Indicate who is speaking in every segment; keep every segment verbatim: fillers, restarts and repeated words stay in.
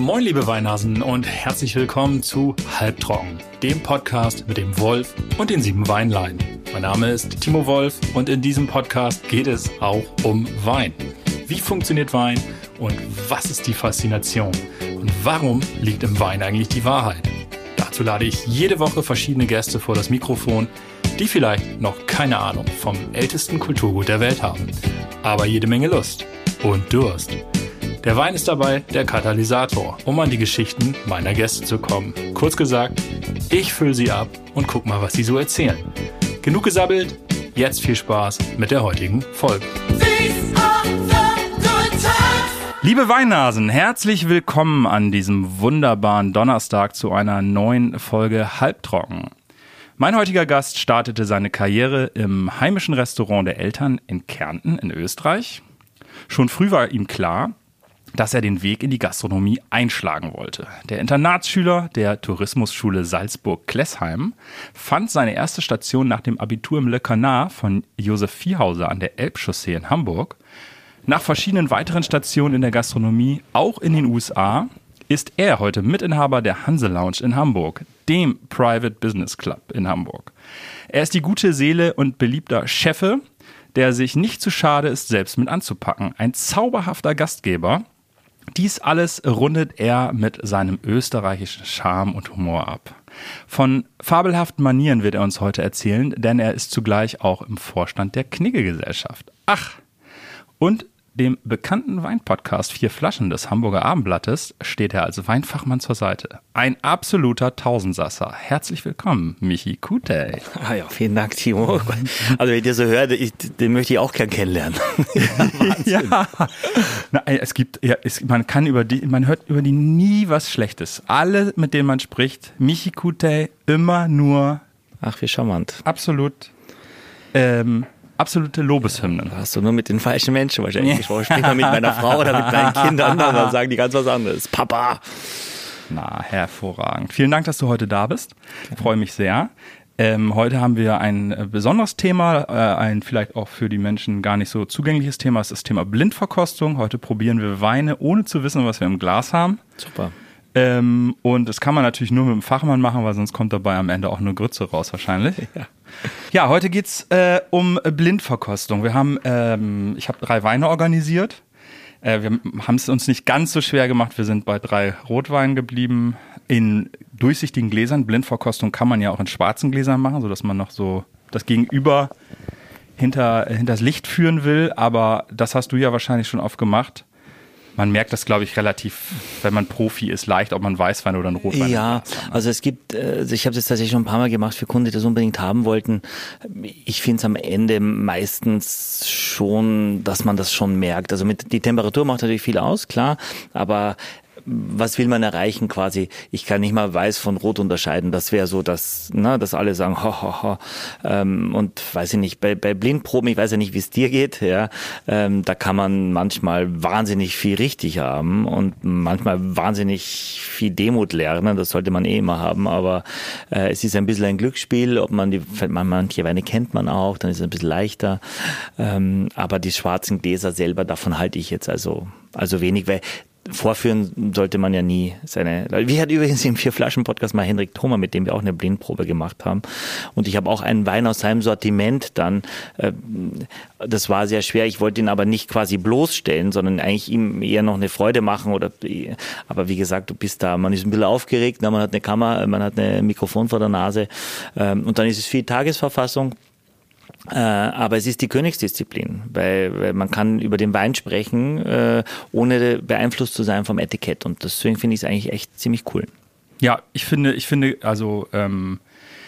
Speaker 1: Moin liebe Weinhasen und herzlich willkommen zu Halbtrocken, dem Podcast mit dem Wolf und den sieben Weinlein. Mein Name ist Timo Wolf und in diesem Podcast geht es auch um Wein. Wie funktioniert Wein und was ist die Faszination? Und warum liegt im Wein eigentlich die Wahrheit? Dazu lade ich jede Woche verschiedene Gäste vor das Mikrofon, die vielleicht noch keine Ahnung vom ältesten Kulturgut der Welt haben, aber jede Menge Lust und Durst. Der Wein ist dabei der Katalysator, um an die Geschichten meiner Gäste zu kommen. Kurz gesagt, ich fülle sie ab und guck mal, was sie so erzählen. Genug gesabbelt, jetzt viel Spaß mit der heutigen Folge. Liebe Weinnasen, herzlich willkommen an diesem wunderbaren Donnerstag zu einer neuen Folge Halbtrocken. Mein heutiger Gast startete seine Karriere im heimischen Restaurant der Eltern in Kärnten in Österreich. Schon früh war ihm klar, dass er den Weg in die Gastronomie einschlagen wollte. Der Internatsschüler der Tourismusschule Salzburg-Klessheim fand seine erste Station nach dem Abitur im Le Canard von Josef Viehhauser an der Elbchaussee in Hamburg. Nach verschiedenen weiteren Stationen in der Gastronomie, auch in den U S A, ist er heute Mitinhaber der Hanse Lounge in Hamburg, dem Private Business Club in Hamburg. Er ist die gute Seele und beliebter Chefe, der sich nicht zu schade ist, selbst mit anzupacken. Ein zauberhafter Gastgeber. Dies alles rundet er mit seinem österreichischen Charme und Humor ab. Von fabelhaften Manieren wird er uns heute erzählen, denn er ist zugleich auch im Vorstand der Knigge-Gesellschaft. Ach, und dem bekannten Weinpodcast Vier Flaschen des Hamburger Abendblattes steht er als Weinfachmann zur Seite. Ein absoluter Tausendsasser. Herzlich willkommen, Michi Kutey.
Speaker 2: Ah ja, vielen Dank, Timo. Also wenn ich dir so höre, ich, den möchte ich auch gern kennenlernen.
Speaker 1: Ja, ja. Na, es gibt, ja, es, man kann über die, man hört über die nie was Schlechtes. Alle, mit denen man spricht, Michi Kutey, immer nur.
Speaker 2: Ach, wie charmant.
Speaker 1: Absolut. Ähm, Absolute Lobeshymnen.
Speaker 2: Hast du nur mit den falschen Menschen wahrscheinlich gesprochen. Sprich mal mit meiner Frau oder mit meinen Kindern, dann sagen die ganz was anderes. Papa!
Speaker 1: Na, hervorragend. Vielen Dank, dass du heute da bist. Ich freue mich sehr. Ähm, heute haben wir ein besonderes Thema, äh, ein vielleicht auch für die Menschen gar nicht so zugängliches Thema. Das ist das Thema Blindverkostung. Heute probieren wir Weine, ohne zu wissen, was wir im Glas haben.
Speaker 2: Super.
Speaker 1: Ähm, und das kann man natürlich nur mit dem Fachmann machen, weil sonst kommt dabei am Ende auch nur Grütze raus wahrscheinlich.
Speaker 2: Ja.
Speaker 1: Ja, heute geht's äh, um Blindverkostung. Wir haben, ähm, ich habe drei Weine organisiert. Äh, wir haben es uns nicht ganz so schwer gemacht. Wir sind bei drei Rotweinen geblieben. In durchsichtigen Gläsern. Blindverkostung kann man ja auch in schwarzen Gläsern machen, sodass man noch so das Gegenüber hinter hinters Licht führen will. Aber das hast du ja wahrscheinlich schon oft gemacht. Man merkt das, glaube ich, relativ, wenn man Profi ist, leicht, ob man Weißwein oder einen Rotwein
Speaker 2: Ja, also es gibt, also ich habe das tatsächlich schon ein paar Mal gemacht für Kunden, die das unbedingt haben wollten. Ich finde es am Ende meistens schon, dass man das schon merkt. Also mit die Temperatur macht natürlich viel aus, klar, aber was will man erreichen quasi? Ich kann nicht mal weiß von rot unterscheiden. Das wäre so, dass, ne, dass alle sagen, ho, ho, ho. Ähm, und weiß ich nicht, bei, bei Blindproben, ich weiß ja nicht, wie es dir geht, ja, ähm, da kann man manchmal wahnsinnig viel richtig haben und manchmal wahnsinnig viel Demut lernen. Das sollte man eh immer haben, aber äh, es ist ein bisschen ein Glücksspiel, ob man die, man, manche Weine kennt man auch, dann ist es ein bisschen leichter. Ähm, aber die schwarzen Gläser selber, davon halte ich jetzt also, also wenig, weil vorführen sollte man ja nie seine. Wir hatten übrigens im Vier-Flaschen-Podcast mal Henrik Thoma, mit dem wir auch eine Blindprobe gemacht haben. Und ich habe auch einen Wein aus seinem Sortiment dann. Äh, das war sehr schwer. Ich wollte ihn aber nicht quasi bloßstellen, sondern eigentlich ihm eher noch eine Freude machen. Oder, aber wie gesagt, du bist da, man ist ein bisschen aufgeregt, man hat eine Kamera, man hat ein Mikrofon vor der Nase. Ähm, und dann ist es viel Tagesverfassung. Äh, aber es ist die Königsdisziplin, weil, weil man kann über den Wein sprechen, äh, ohne beeinflusst zu sein vom Etikett. Und deswegen finde ich es eigentlich echt ziemlich cool.
Speaker 1: Ja, ich finde, ich finde, also ähm,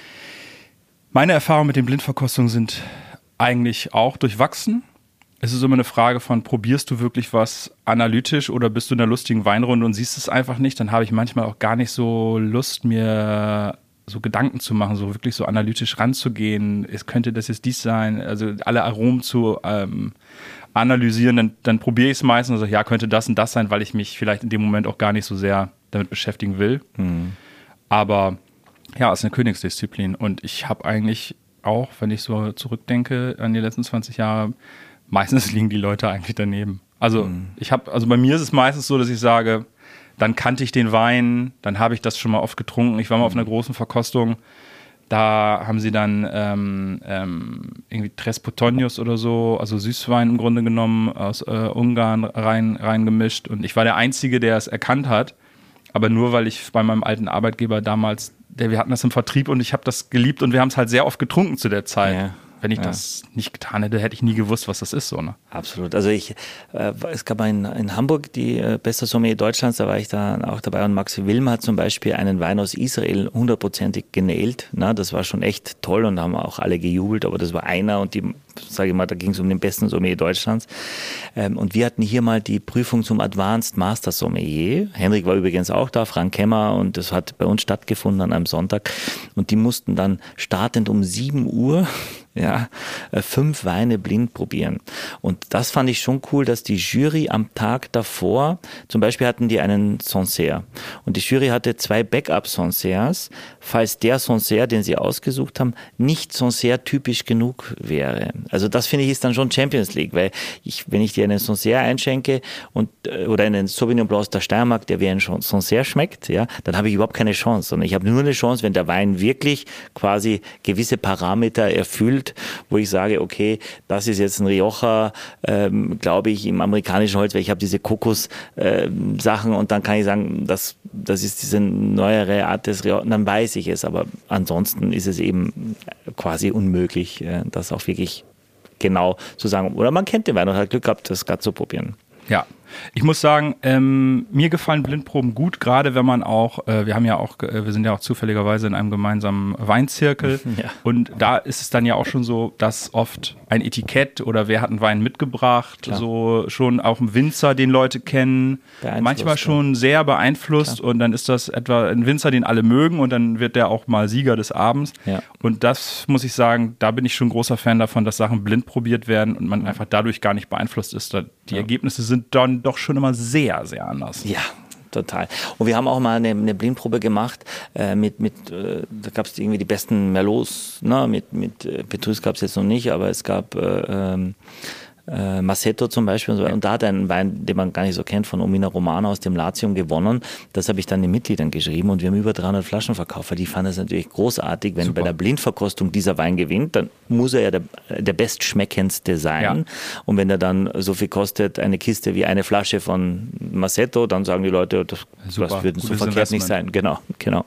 Speaker 1: meine Erfahrungen mit den Blindverkostungen sind eigentlich auch durchwachsen. Es ist immer eine Frage von, probierst du wirklich was analytisch oder bist du in einer lustigen Weinrunde und siehst es einfach nicht? Dann habe ich manchmal auch gar nicht so Lust, mir so Gedanken zu machen, so wirklich so analytisch ranzugehen. Es könnte das jetzt dies sein, also alle Aromen zu ähm, analysieren, dann, dann probiere ich es meistens und sage, ja, könnte das und das sein, weil ich mich vielleicht in dem Moment auch gar nicht so sehr damit beschäftigen will. Mhm. Aber ja, es ist eine Königsdisziplin und ich habe eigentlich auch, wenn ich so zurückdenke an die letzten zwanzig Jahre, meistens liegen die Leute eigentlich daneben. Also mhm. ich habe, also bei mir ist es meistens so, dass ich sage, dann kannte ich den Wein, dann habe ich das schon mal oft getrunken. Ich war mal auf einer großen Verkostung, da haben sie dann ähm, ähm, irgendwie Tres Potonius oder so, also Süßwein im Grunde genommen, aus äh, Ungarn rein, reingemischt. Und ich war der Einzige, der es erkannt hat, aber nur, weil ich bei meinem alten Arbeitgeber damals, der, wir hatten das im Vertrieb und ich habe das geliebt und wir haben es halt sehr oft getrunken zu der Zeit.
Speaker 2: Ja.
Speaker 1: Wenn ich
Speaker 2: Ja.
Speaker 1: das nicht getan hätte, hätte ich nie gewusst, was das ist. So, ne?
Speaker 2: Absolut. Also ich, äh, es gab in, in Hamburg die äh, beste Sommelier Deutschlands, da war ich da auch dabei und Maxi Wilm hat zum Beispiel einen Wein aus Israel hundertprozentig genäht. Na, das war schon echt toll und da haben auch alle gejubelt, aber das war einer und die, sage ich mal, da ging es um den besten Sommelier Deutschlands. Ähm, und wir hatten hier mal die Prüfung zum Advanced Master Sommelier. Henrik war übrigens auch da, Frank Kemmer, und das hat bei uns stattgefunden an einem Sonntag. Und die mussten dann startend um sieben Uhr ja, fünf Weine blind probieren. Und das fand ich schon cool, dass die Jury am Tag davor, zum Beispiel hatten die einen Sancerre und die Jury hatte zwei Backup-Sancerres, falls der Sancerre, den sie ausgesucht haben, nicht Sancerre-typisch genug wäre. Also das finde ich ist dann schon Champions League, weil ich, wenn ich dir einen Sancerre einschenke und, oder einen Sauvignon Blanc aus der Steiermark, der wie ein Sancerre schmeckt, ja, dann habe ich überhaupt keine Chance, sondern ich habe nur eine Chance, wenn der Wein wirklich quasi gewisse Parameter erfüllt, wo ich sage, okay, das ist jetzt ein Rioja, ähm, glaube ich, im amerikanischen Holz, weil ich habe diese Kokos-Sachen äh, und dann kann ich sagen, das, das ist diese neuere Art des Rioja, dann weiß ich es, aber ansonsten ist es eben quasi unmöglich, äh, das auch wirklich genau zu sagen. Oder man kennt den Wein und hat Glück gehabt, das gerade zu probieren.
Speaker 1: Ja, ich muss sagen, ähm, mir gefallen Blindproben gut, gerade wenn man auch, äh, wir haben ja auch, äh, wir sind ja auch zufälligerweise in einem gemeinsamen Weinzirkel
Speaker 2: Ja.
Speaker 1: und da ist es dann ja auch schon so, dass oft ein Etikett oder wer hat einen Wein mitgebracht,
Speaker 2: Klar.
Speaker 1: so schon auch ein Winzer, den Leute kennen,
Speaker 2: Beeinflusst,
Speaker 1: manchmal
Speaker 2: ja.
Speaker 1: schon sehr beeinflusst und dann ist das etwa ein Winzer, den alle mögen und dann wird der auch mal Sieger des Abends
Speaker 2: Ja.
Speaker 1: und das muss ich sagen, da bin ich schon großer Fan davon, dass Sachen blind probiert werden und man einfach dadurch gar nicht beeinflusst ist. Da, die
Speaker 2: Ja.
Speaker 1: Ergebnisse sind dann doch schon immer sehr, sehr anders.
Speaker 2: Ja, total. Und wir haben auch mal eine, eine Blindprobe gemacht äh, mit, mit äh, da gab es irgendwie die besten Merlots, ne? mit, mit äh, Petrus gab es jetzt noch nicht, aber es gab äh, ähm, äh, Massetto zum Beispiel und, so. Und da hat er einen Wein, den man gar nicht so kennt, von Omina Romana aus dem Latium gewonnen. Das habe ich dann den Mitgliedern geschrieben und wir haben über dreihundert Flaschen verkauft, weil die fanden es natürlich großartig, wenn
Speaker 1: Super.
Speaker 2: bei der Blindverkostung dieser Wein gewinnt, dann muss er ja der, der bestschmeckendste sein.
Speaker 1: Ja.
Speaker 2: Und wenn er dann so viel kostet, eine Kiste wie eine Flasche von Massetto, dann sagen die Leute, das,
Speaker 1: Super,
Speaker 2: das wird so
Speaker 1: gutes
Speaker 2: verkehrt nicht
Speaker 1: Investment.
Speaker 2: sein. Genau, genau.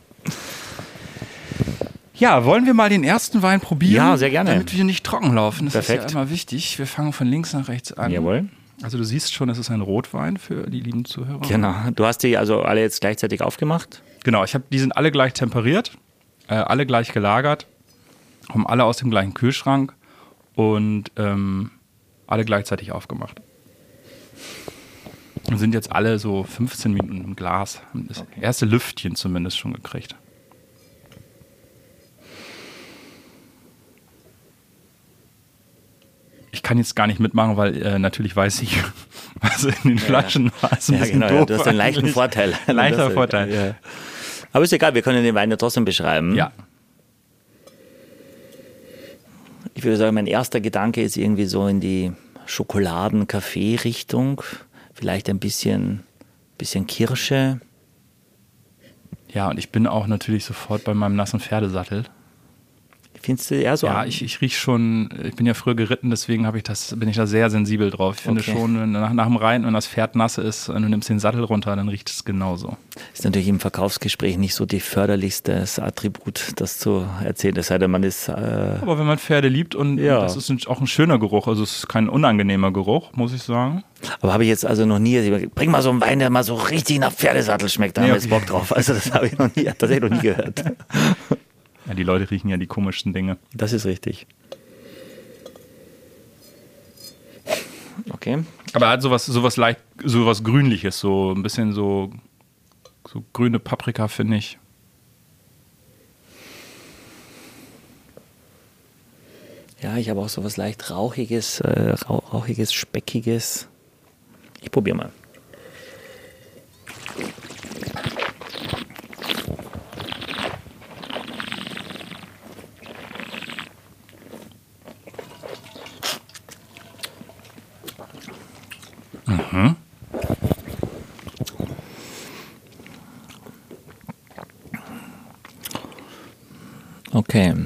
Speaker 1: Ja, wollen wir mal den ersten Wein probieren?
Speaker 2: Ja, sehr gerne.
Speaker 1: Damit wir nicht trocken laufen. Das
Speaker 2: Perfekt.
Speaker 1: ist ja immer wichtig. Wir fangen von links nach rechts an.
Speaker 2: Jawohl.
Speaker 1: Also du siehst schon, es ist ein Rotwein für die lieben Zuhörer.
Speaker 2: Genau. Du hast die also alle jetzt gleichzeitig aufgemacht?
Speaker 1: Genau, ich hab, die sind alle gleich temperiert, äh, alle gleich gelagert, kommen alle aus dem gleichen Kühlschrank und ähm, alle gleichzeitig aufgemacht. Und sind jetzt alle so fünfzehn Minuten im Glas. Haben das
Speaker 2: Okay.
Speaker 1: erste Lüftchen zumindest schon gekriegt. Ich kann jetzt gar nicht mitmachen, weil äh, natürlich weiß ich, was in den Flaschen war. Ist ein
Speaker 2: Ja,
Speaker 1: bisschen
Speaker 2: genau. Ja,
Speaker 1: doof
Speaker 2: du hast einen leichten
Speaker 1: eigentlich.
Speaker 2: Vorteil.
Speaker 1: Leichter
Speaker 2: Das-
Speaker 1: Vorteil.
Speaker 2: Ja. Aber ist egal, wir können den Wein ja trotzdem beschreiben.
Speaker 1: Ja.
Speaker 2: Ich würde sagen, mein erster Gedanke ist irgendwie so in die Schokoladen-Kaffee-Richtung. Vielleicht ein bisschen, bisschen Kirsche.
Speaker 1: Ja, und ich bin auch natürlich sofort bei meinem nassen Pferdesattel.
Speaker 2: Findest du eher so?
Speaker 1: Ja, ich, ich riech schon, ich bin ja früher geritten, deswegen habe ich das, bin ich da sehr sensibel drauf. Ich finde
Speaker 2: Okay.
Speaker 1: schon, wenn nach, nach dem Reiten, wenn das Pferd nass ist und du nimmst den Sattel runter, dann riecht es genauso.
Speaker 2: Ist natürlich im Verkaufsgespräch nicht so die förderlichste Attribut, das zu erzählen. Es sei denn, man ist. Äh,
Speaker 1: Aber wenn man Pferde liebt und,
Speaker 2: Ja.
Speaker 1: und das ist ein, auch ein schöner Geruch, also es ist kein unangenehmer Geruch, muss ich sagen.
Speaker 2: aber habe ich jetzt also noch nie. Also, bring mal so einen Wein, der mal so richtig nach Pferdesattel schmeckt. Da
Speaker 1: Nee,
Speaker 2: haben wir jetzt
Speaker 1: okay.
Speaker 2: Bock drauf. Also das habe ich noch nie, tatsächlich noch nie gehört.
Speaker 1: Ja, die Leute riechen ja die komischsten Dinge.
Speaker 2: Das ist richtig. Okay.
Speaker 1: Aber er hat sowas, sowas leicht, sowas Grünliches, so ein bisschen so, so grüne Paprika, finde ich.
Speaker 2: Ja, ich habe auch so was leicht rauchiges, äh, rauch, rauchiges, speckiges. Ich probiere mal. Okay.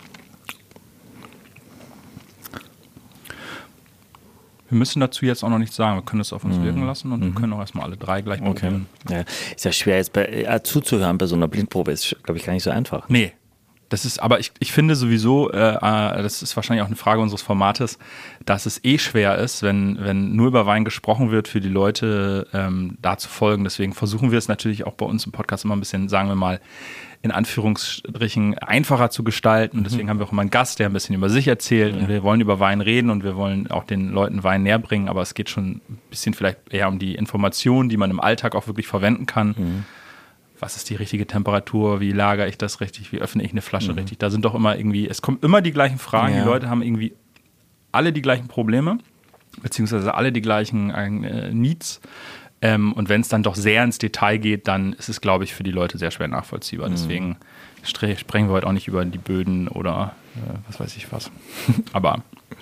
Speaker 1: Wir müssen dazu jetzt auch noch nichts sagen. Wir können das auf uns wirken lassen und mhm. wir können auch erstmal alle drei gleich probieren.
Speaker 2: Okay. Ja, ist ja schwer, jetzt bei, äh, zuzuhören bei so einer Blindprobe. Ist, glaube ich, gar nicht so einfach.
Speaker 1: Nee. Das ist, aber ich, ich finde sowieso, äh, das ist wahrscheinlich auch eine Frage unseres Formates, dass es eh schwer ist, wenn, wenn nur über Wein gesprochen wird, für die Leute ähm, da zu folgen. Deswegen versuchen wir es natürlich auch bei uns im Podcast immer ein bisschen, sagen wir mal, in Anführungsstrichen einfacher zu gestalten. Und deswegen mhm. haben wir auch immer einen Gast, der ein bisschen über sich erzählt. Ja. Und wir wollen über Wein reden und wir wollen auch den Leuten Wein näher bringen. Aber es geht schon ein bisschen vielleicht eher um die Informationen, die man im Alltag auch wirklich verwenden kann. Mhm. Was ist die richtige Temperatur? Wie lagere ich das richtig? Wie öffne ich eine Flasche mhm. richtig? Da sind doch immer irgendwie, es kommen immer die gleichen Fragen. Ja. Die Leute haben irgendwie alle die gleichen Probleme, beziehungsweise alle die gleichen äh, Needs. Ähm, und wenn es dann doch sehr ins Detail geht, dann ist es, glaube ich, für die Leute sehr schwer nachvollziehbar. Mhm. Deswegen stre- sprechen wir heute auch nicht über die Böden oder äh, was weiß ich was. Aber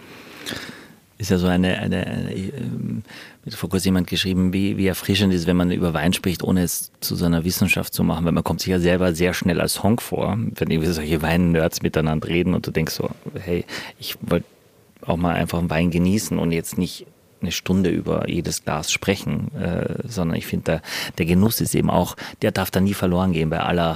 Speaker 2: ist ja so eine, eine, eine ähm, mit vor kurzem jemand geschrieben, wie, wie erfrischend ist, wenn man über Wein spricht, ohne es zu so einer Wissenschaft zu machen, weil man kommt sich ja selber sehr schnell als Honk vor, wenn irgendwie solche Wein-Nerds miteinander reden und du denkst so, hey, ich wollte auch mal einfach einen Wein genießen und jetzt nicht eine Stunde über jedes Glas sprechen, äh, sondern ich finde, der, der Genuss ist eben auch, der darf da nie verloren gehen bei aller,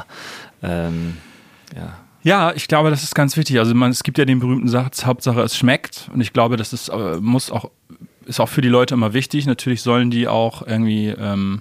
Speaker 2: ähm, ja.
Speaker 1: Ja, ich glaube, das ist ganz wichtig. Also man, es gibt ja den berühmten Satz, Hauptsache es schmeckt. Und ich glaube, das ist, äh, muss auch, ist auch für die Leute immer wichtig. Natürlich sollen die auch irgendwie ähm,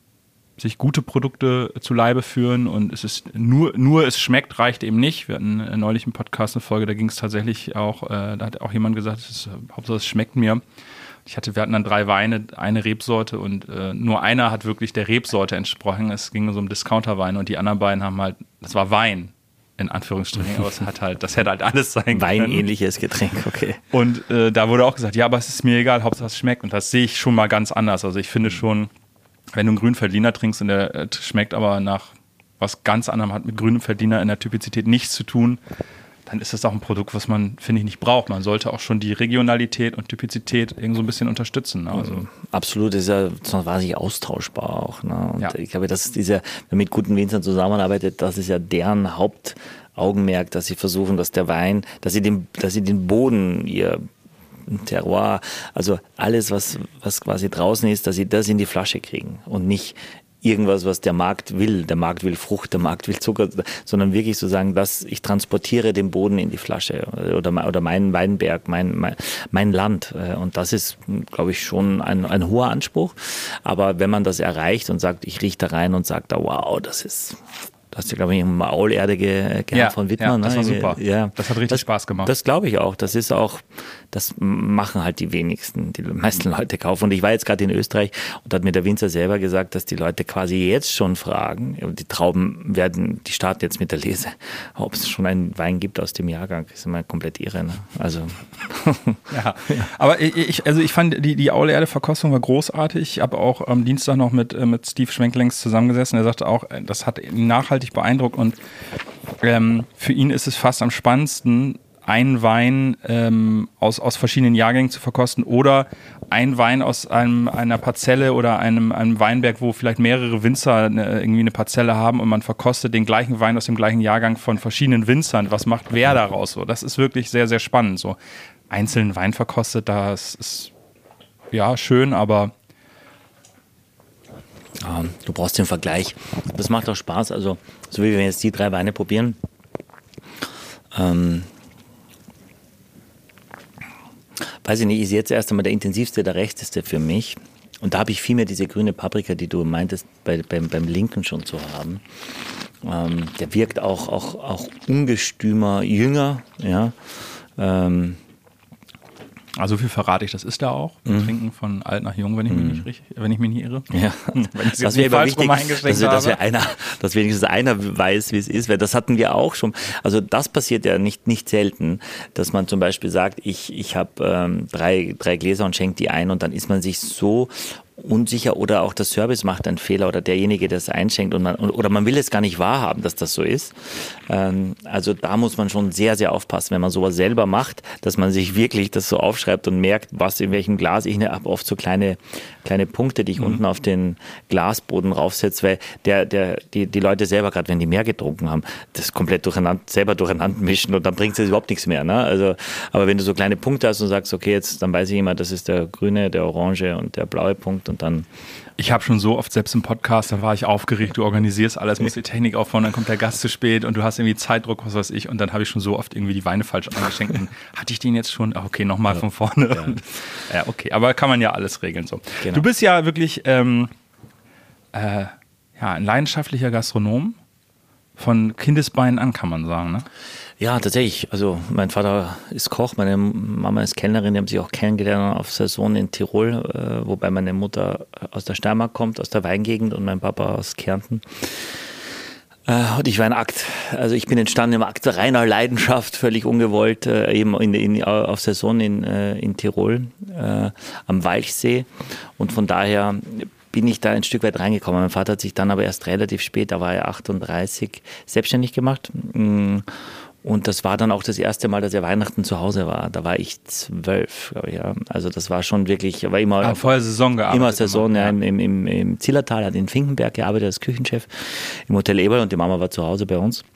Speaker 1: sich gute Produkte zu Leibe führen. Und es ist nur, nur es schmeckt, reicht eben nicht. Wir hatten äh, neulich im Podcast eine Folge, da ging es tatsächlich auch, äh, da hat auch jemand gesagt, es ist, Hauptsache es schmeckt mir. Ich hatte, wir hatten dann drei Weine, eine Rebsorte und äh, nur einer hat wirklich der Rebsorte entsprochen. Es ging so um Discounterweine und die anderen beiden haben halt, das war Wein. In Anführungsstrichen, aber es hat halt, das hätte halt alles sein können.
Speaker 2: Weinähnliches Getränk, okay.
Speaker 1: Und äh, da wurde auch gesagt, ja, aber es ist mir egal, Hauptsache es schmeckt. Und das sehe ich schon mal ganz anders. Also ich finde schon, wenn du einen grünen Veltliner trinkst und der äh, schmeckt aber nach was ganz anderem, hat mit grünem Veltliner in der Typizität nichts zu tun, dann ist das auch ein Produkt, was man, finde ich, nicht braucht. Man sollte auch schon die Regionalität und Typizität irgendwie so ein bisschen unterstützen. Ne? Also
Speaker 2: absolut, das ist ja sonst wahnsinnig austauschbar auch. Ne? Und
Speaker 1: ja.
Speaker 2: ich glaube, das ist dieser, wenn man mit guten Winzern zusammenarbeitet, das ist ja deren Hauptaugenmerk, dass sie versuchen, dass der Wein, dass sie den, dass sie den Boden, ihr Terroir, also alles, was, was quasi draußen ist, dass sie das in die Flasche kriegen und nicht irgendwas, was der Markt will. Der Markt will Frucht, der Markt will Zucker, sondern wirklich so sagen, dass ich transportiere den Boden in die Flasche oder, oder meinen Weinberg, mein, mein, mein Land. Und das ist, glaube ich, schon ein, ein hoher Anspruch. Aber wenn man das erreicht und sagt, ich rieche da rein und sage, wow, das ist... Du hast ja, glaube ich, eine Maulerde ge- gehabt
Speaker 1: ja,
Speaker 2: von Wittmann.
Speaker 1: Ja, das war super.
Speaker 2: Ja,
Speaker 1: das hat richtig
Speaker 2: das,
Speaker 1: Spaß gemacht.
Speaker 2: Das glaube ich auch. Das ist auch, das machen halt die wenigsten, die meisten Leute kaufen. Und ich war jetzt gerade in Österreich und da hat mir der Winzer selber gesagt, dass die Leute quasi jetzt schon fragen, die Trauben werden, die starten jetzt mit der Lese, ob es schon einen Wein gibt aus dem Jahrgang. Das ist immer komplett irre. Ne? Also.
Speaker 1: ja. Aber ich, also ich fand, die, die Aulerde-Verkostung war großartig. Ich habe auch am Dienstag noch mit, mit Steve Schwenklings zusammengesessen. Er sagte auch, das hat nachhaltig beeindruckt und ähm, für ihn ist es fast am spannendsten, einen Wein ähm, aus, aus verschiedenen Jahrgängen zu verkosten oder einen Wein aus einem, einer Parzelle oder einem, einem Weinberg, wo vielleicht mehrere Winzer eine, irgendwie eine Parzelle haben und man verkostet den gleichen Wein aus dem gleichen Jahrgang von verschiedenen Winzern. Was macht wer daraus so? Das ist wirklich sehr, sehr spannend. So einzelnen Wein verkostet, das ist ja schön, aber
Speaker 2: du brauchst den Vergleich. Das macht auch Spaß. Also, so wie wir jetzt die drei Weine probieren. Ähm, weiß ich nicht, ist jetzt erst einmal der intensivste, der rechteste für mich. Und da habe ich viel mehr diese grüne Paprika, die du meintest, bei, beim, beim linken schon zu haben. Ähm, der wirkt auch, auch, auch ungestümer, jünger. Ja. Ähm,
Speaker 1: Also viel verrate ich, das ist da auch. Wir mhm. trinken von alt nach jung, wenn ich mich nicht richtig, wenn ich mich nicht irre.
Speaker 2: Ja.
Speaker 1: Wenn ich es
Speaker 2: das wäre falsch rum eingeschränkt habe. Dass, wir einer, dass wenigstens einer weiß, wie es ist, weil das hatten wir auch schon. Also das passiert ja nicht, nicht selten, dass man zum Beispiel sagt, ich, ich habe ähm, drei, drei Gläser und schenke die ein und dann ist man sich so unsicher oder auch der Service macht einen Fehler oder derjenige, der es einschenkt und man, oder man will es gar nicht wahrhaben, dass das so ist. Ähm, also da muss man schon sehr, sehr aufpassen, wenn man sowas selber macht, dass man sich wirklich das so aufschreibt und merkt, was in welchem Glas. Ich habe oft so kleine kleine Punkte, die ich mhm. unten auf den Glasboden raufsetze, weil der, der, die, die Leute selber, gerade wenn die mehr getrunken haben, das komplett durcheinander, selber durcheinander mischen und dann bringt es überhaupt nichts mehr. Ne? Also, aber wenn du so kleine Punkte hast und sagst, okay, jetzt, dann weiß ich immer, das ist der grüne, der orange und der blaue Punkt und dann.
Speaker 1: Ich habe schon so oft, selbst im Podcast, da war ich aufgeregt, du organisierst alles, musst die Technik aufbauen, dann kommt der Gast zu spät und du hast irgendwie Zeitdruck, was weiß ich, und dann habe ich schon so oft irgendwie die Weine falsch eingeschenkt. Und hatte ich den jetzt schon? Ach, okay, nochmal ja. von vorne. Ja. ja, okay, aber kann man ja alles regeln so. Genau. Du bist ja wirklich ähm, äh, ja, ein leidenschaftlicher Gastronom. Von Kindesbeinen an, kann man sagen, ne?
Speaker 2: Ja, tatsächlich. Also mein Vater ist Koch, meine Mama ist Kellnerin, die haben sich auch kennengelernt auf Saison in Tirol, äh, wobei meine Mutter aus der Steiermark kommt, aus der Weingegend und mein Papa aus Kärnten. Äh, und ich war ein Akt, also ich bin entstanden im Akt reiner Leidenschaft, völlig ungewollt, äh, eben in, in, auf Saison in, äh, in Tirol, äh, am Walchsee und von daher bin ich da ein Stück weit reingekommen. Mein Vater hat sich dann aber erst relativ spät, da war er achtunddreißig, selbstständig gemacht. Und das war dann auch das erste Mal, dass er Weihnachten zu Hause war. Da war ich zwölf, glaube ich. Ja. Also das war schon wirklich, war immer
Speaker 1: ah, vorher Saison gearbeitet.
Speaker 2: Immer Saison, ja, im, im, im Zillertal, hat in Finkenberg gearbeitet als Küchenchef im Hotel Eberl und die Mama war zu Hause bei uns.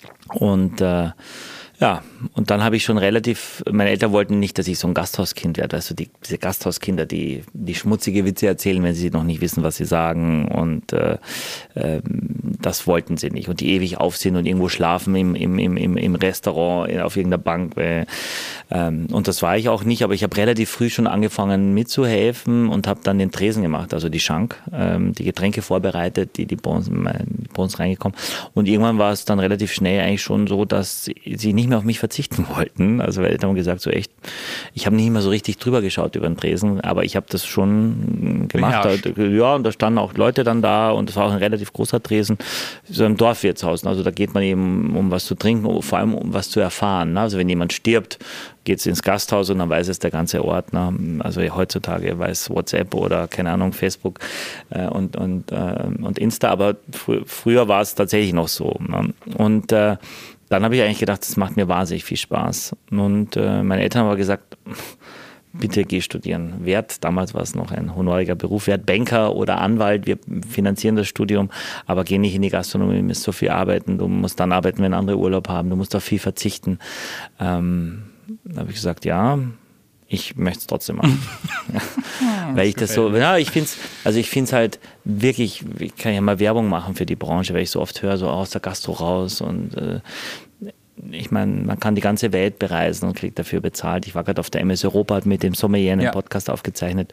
Speaker 2: Und äh, ja, und dann habe ich schon relativ, meine Eltern wollten nicht, dass ich so ein Gasthauskind werde, weißt du, die, diese Gasthauskinder, die, die schmutzige Witze erzählen, wenn sie noch nicht wissen, was sie sagen und äh, äh, das wollten sie nicht und die ewig aufsehen und irgendwo schlafen im, im, im, im Restaurant, auf irgendeiner Bank äh, ähm, und das war ich auch nicht, aber ich habe relativ früh schon angefangen mitzuhelfen und habe dann den Tresen gemacht, also die Schank, ähm, die Getränke vorbereitet, die, die bei uns, bei uns reingekommen und irgendwann war es dann relativ schnell eigentlich schon so, dass sie nicht mehr auf mich verzichten wollten. Also meine Eltern haben gesagt, so echt, ich habe nicht mehr so richtig drüber geschaut über den Tresen, aber ich habe das schon gemacht. Beherrscht. Ja, und da standen auch Leute dann da und das war auch ein relativ großer Tresen, so im Dorfwirtshaus. Also da geht man eben, um was zu trinken, vor allem um was zu erfahren. Also wenn jemand stirbt, geht es ins Gasthaus und dann weiß es der ganze Ort. Also heutzutage weiß WhatsApp oder keine Ahnung, Facebook und, und, und Insta, aber fr- früher war es tatsächlich noch so. Und äh, dann habe ich eigentlich gedacht, das macht mir wahnsinnig viel Spaß. Und äh, meine Eltern haben aber gesagt, bitte geh studieren. Werd, damals war es noch ein honoriger Beruf, werd Banker oder Anwalt, wir finanzieren das Studium, aber geh nicht in die Gastronomie, du musst so viel arbeiten, du musst dann arbeiten, wenn andere Urlaub haben, du musst auf viel verzichten. Ähm, da habe ich gesagt, ja, ich möchte es trotzdem machen. ja, weil ich das so, ja, ich finde es, also ich finde es halt wirklich, ich kann ja mal Werbung machen für die Branche, weil ich so oft höre, so aus der Gastro raus und äh, ich meine, man kann die ganze Welt bereisen und kriegt dafür bezahlt. Ich war gerade auf der M S Europa, hat mit dem Sommelier einen ja. Podcast aufgezeichnet.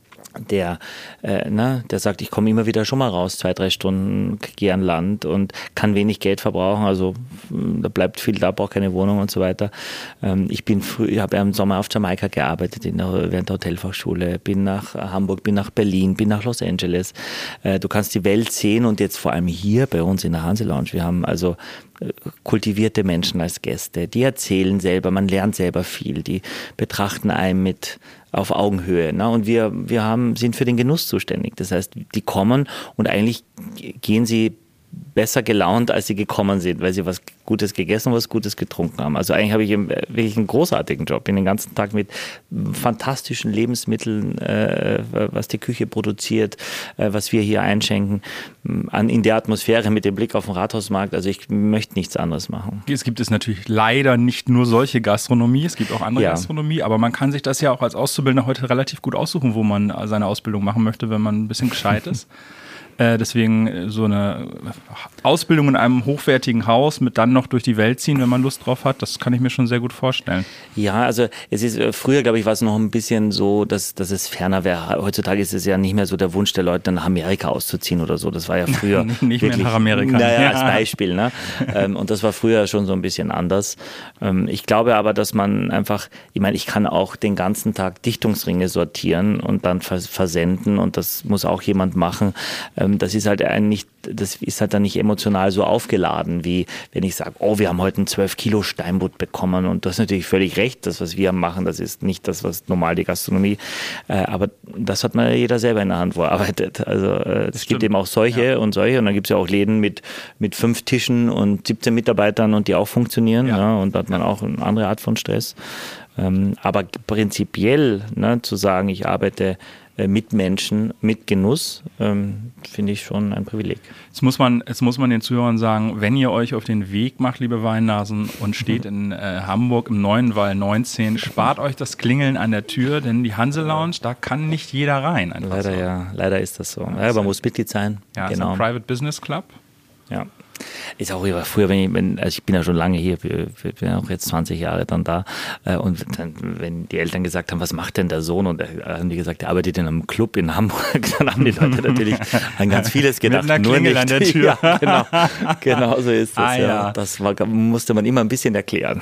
Speaker 2: Der, äh, ne, der sagt, ich komme immer wieder schon mal raus, zwei, drei Stunden, gehe an Land und kann wenig Geld verbrauchen, also da bleibt viel da, brauche keine Wohnung und so weiter. Ähm, ich bin früh, ich habe ja im Sommer auf Jamaika gearbeitet, in der, während der Hotelfachschule, bin nach Hamburg, bin nach Berlin, bin nach Los Angeles. Äh, du kannst die Welt sehen und jetzt vor allem hier bei uns in der Hanse Lounge, wir haben also kultivierte Menschen als Gäste, die erzählen selber, man lernt selber viel, die betrachten einen mit auf Augenhöhe. Ne? Und wir, wir haben, sind für den Genuss zuständig. Das heißt, die kommen und eigentlich gehen sie besser gelaunt, als sie gekommen sind, weil sie was Gutes gegessen und was Gutes getrunken haben. Also eigentlich habe ich wirklich einen großartigen Job. Bin den ganzen Tag mit fantastischen Lebensmitteln, äh, was die Küche produziert, äh, was wir hier einschenken, an, in der Atmosphäre mit dem Blick auf den Rathausmarkt. Also ich möchte nichts anderes machen.
Speaker 1: Es gibt es natürlich leider nicht nur solche Gastronomie, es gibt auch andere ja. Gastronomie, aber man kann sich das ja auch als Auszubildender heute relativ gut aussuchen, wo man seine Ausbildung machen möchte, wenn man ein bisschen gescheit ist. Äh, deswegen so eine Ausbildung in einem hochwertigen Haus mit dann noch durch die Welt ziehen, wenn man Lust drauf hat, das kann ich mir schon sehr gut vorstellen.
Speaker 2: Ja, also es ist früher, glaube ich, war es noch ein bisschen so, dass, dass es ferner wäre. Heutzutage ist es ja nicht mehr so der Wunsch der Leute, nach Amerika auszuziehen oder so. Das war ja früher
Speaker 1: nicht, nicht
Speaker 2: wirklich,
Speaker 1: mehr nach Amerika.
Speaker 2: Naja, ja. als Beispiel. Ne? Und das war früher schon so ein bisschen anders. Ich glaube aber, dass man einfach, ich meine, ich kann auch den ganzen Tag Dichtungsringe sortieren und dann versenden und das muss auch jemand machen. Das ist halt ein nicht, das ist halt dann nicht emotional so aufgeladen, wie wenn ich sage, oh, wir haben heute einen zwölf Kilo Steinbutt bekommen und das ist natürlich völlig recht, das, was wir machen, das ist nicht das, was normal die Gastronomie, äh, aber das hat man jeder selber in der Hand, wo er arbeitet. Also äh, es gibt eben auch solche ja. und solche und dann gibt es ja auch Läden mit, mit fünf Tischen und siebzehn Mitarbeitern und die auch funktionieren ja. Ja, und da hat man auch eine andere Art von Stress. Ähm, aber prinzipiell ne, zu sagen, ich arbeite äh, mit Menschen, mit Genuss, ähm, finde ich schon ein Privileg.
Speaker 1: Jetzt muss man, jetzt muss man den Zuhörern sagen, wenn ihr euch auf den Weg macht, liebe Weinnasen, und steht in äh, Hamburg im Neuen Wall neunzehn, spart euch das Klingeln an der Tür, denn die Hanse Lounge, da kann nicht jeder rein.
Speaker 2: Leider
Speaker 1: so.
Speaker 2: ja, leider ist das so. Ja, man muss Mitglied sein.
Speaker 1: Ja,
Speaker 2: genau.
Speaker 1: Ist ein Private Business Club.
Speaker 2: Ja. Ist auch früher, wenn ich, wenn, also ich bin ja schon lange hier, ich bin ja auch jetzt zwanzig Jahre dann da, und dann, wenn die Eltern gesagt haben, was macht denn der Sohn, und dann haben die gesagt, der arbeitet in einem Club in Hamburg, dann haben die Leute natürlich an ganz vieles gedacht.
Speaker 1: Mit einer
Speaker 2: nur
Speaker 1: Klingel
Speaker 2: nicht.
Speaker 1: an der Tür.
Speaker 2: Ja, genau, genau so ist das.
Speaker 1: Ah,
Speaker 2: ja.
Speaker 1: ja.
Speaker 2: Das war, musste man immer ein bisschen erklären.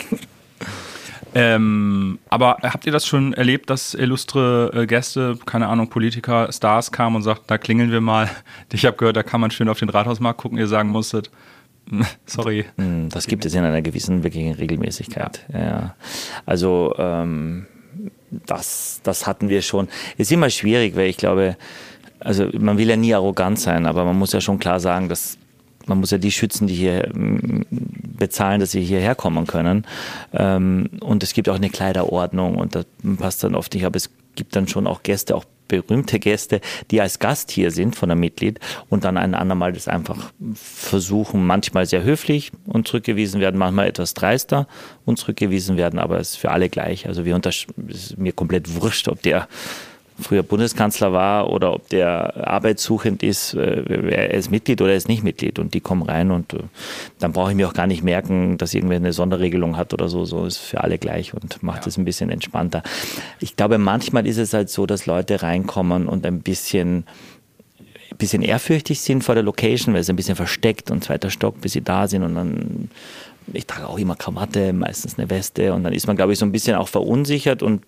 Speaker 1: Ähm, aber habt ihr das schon erlebt, dass illustre äh, Gäste, keine Ahnung, Politiker, Stars kamen und sagten, da klingeln wir mal. Ich habe gehört, da kann man schön auf den Rathausmarkt gucken, ihr sagen musstet, sorry.
Speaker 2: Das gibt es in einer gewissen wirklichen Regelmäßigkeit. Ja. Ja. Also ähm, das, das hatten wir schon. Ist immer schwierig, weil ich glaube, also man will ja nie arrogant sein, aber man muss ja schon klar sagen, dass man muss ja die schützen, die hier bezahlen, dass sie hierher kommen können. Und es gibt auch eine Kleiderordnung und das passt dann oft nicht. Aber es gibt dann schon auch Gäste, auch berühmte Gäste, die als Gast hier sind von einem Mitglied und dann ein andermal das einfach versuchen, manchmal sehr höflich und zurückgewiesen werden, manchmal etwas dreister und zurückgewiesen werden, aber es ist für alle gleich. Also wir untersch- es ist mir komplett wurscht, ob der früher Bundeskanzler war oder ob der arbeitssuchend ist, er ist Mitglied oder er ist nicht Mitglied und die kommen rein und dann brauche ich mir auch gar nicht merken, dass irgendwer eine Sonderregelung hat oder so, so ist für alle gleich und macht es ja. ein bisschen entspannter. Ich glaube, manchmal ist es halt so, dass Leute reinkommen und ein bisschen ein bisschen ehrfürchtig sind vor der Location, weil es ein bisschen versteckt und zweiter Stock, bis sie da sind und dann ich trage auch immer Krawatte, meistens eine Weste und dann ist man, glaube ich, so ein bisschen auch verunsichert und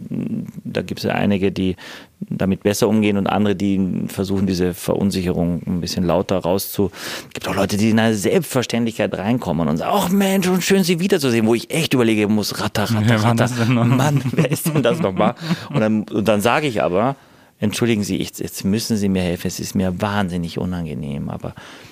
Speaker 2: da gibt es ja einige, die damit besser umgehen und andere, die versuchen, diese Verunsicherung ein bisschen lauter rauszu. Es gibt auch Leute, die in eine Selbstverständlichkeit reinkommen und sagen, ach Mensch, und schön, Sie wiederzusehen, wo ich echt überlege, muss ratter, ratter, ratter. Mann, wer ist denn das nochmal? Und dann, und dann sage ich aber, entschuldigen Sie, ich, jetzt müssen Sie mir helfen, es ist mir wahnsinnig unangenehm, aber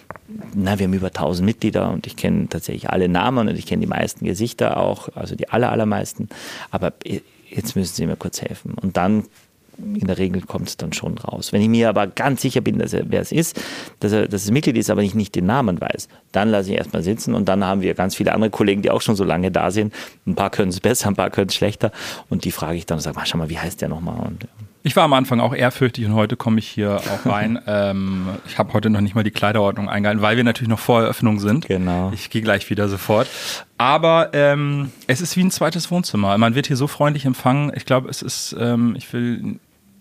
Speaker 2: na, wir haben über tausend Mitglieder und ich kenne tatsächlich alle Namen und ich kenne die meisten Gesichter auch, also die aller, allermeisten, aber jetzt müssen Sie mir kurz helfen. Und dann, in der Regel kommt es dann schon raus. Wenn ich mir aber ganz sicher bin, dass er, wer es ist, dass er, dass es Mitglied ist, aber ich nicht den Namen weiß, dann lasse ich erstmal sitzen und dann haben wir ganz viele andere Kollegen, die auch schon so lange da sind. Ein paar können es besser, ein paar können es schlechter und die frage ich dann und sage, schau mal, wie heißt der nochmal? Und
Speaker 1: ich war am Anfang auch ehrfürchtig und heute komme ich hier auch rein. ähm, ich habe heute noch nicht mal die Kleiderordnung eingehalten, weil wir natürlich noch vor Eröffnung sind.
Speaker 2: Genau.
Speaker 1: Ich gehe gleich wieder sofort. Aber ähm, es ist wie ein zweites Wohnzimmer. Man wird hier so freundlich empfangen. Ich glaube, es ist, ähm, ich will,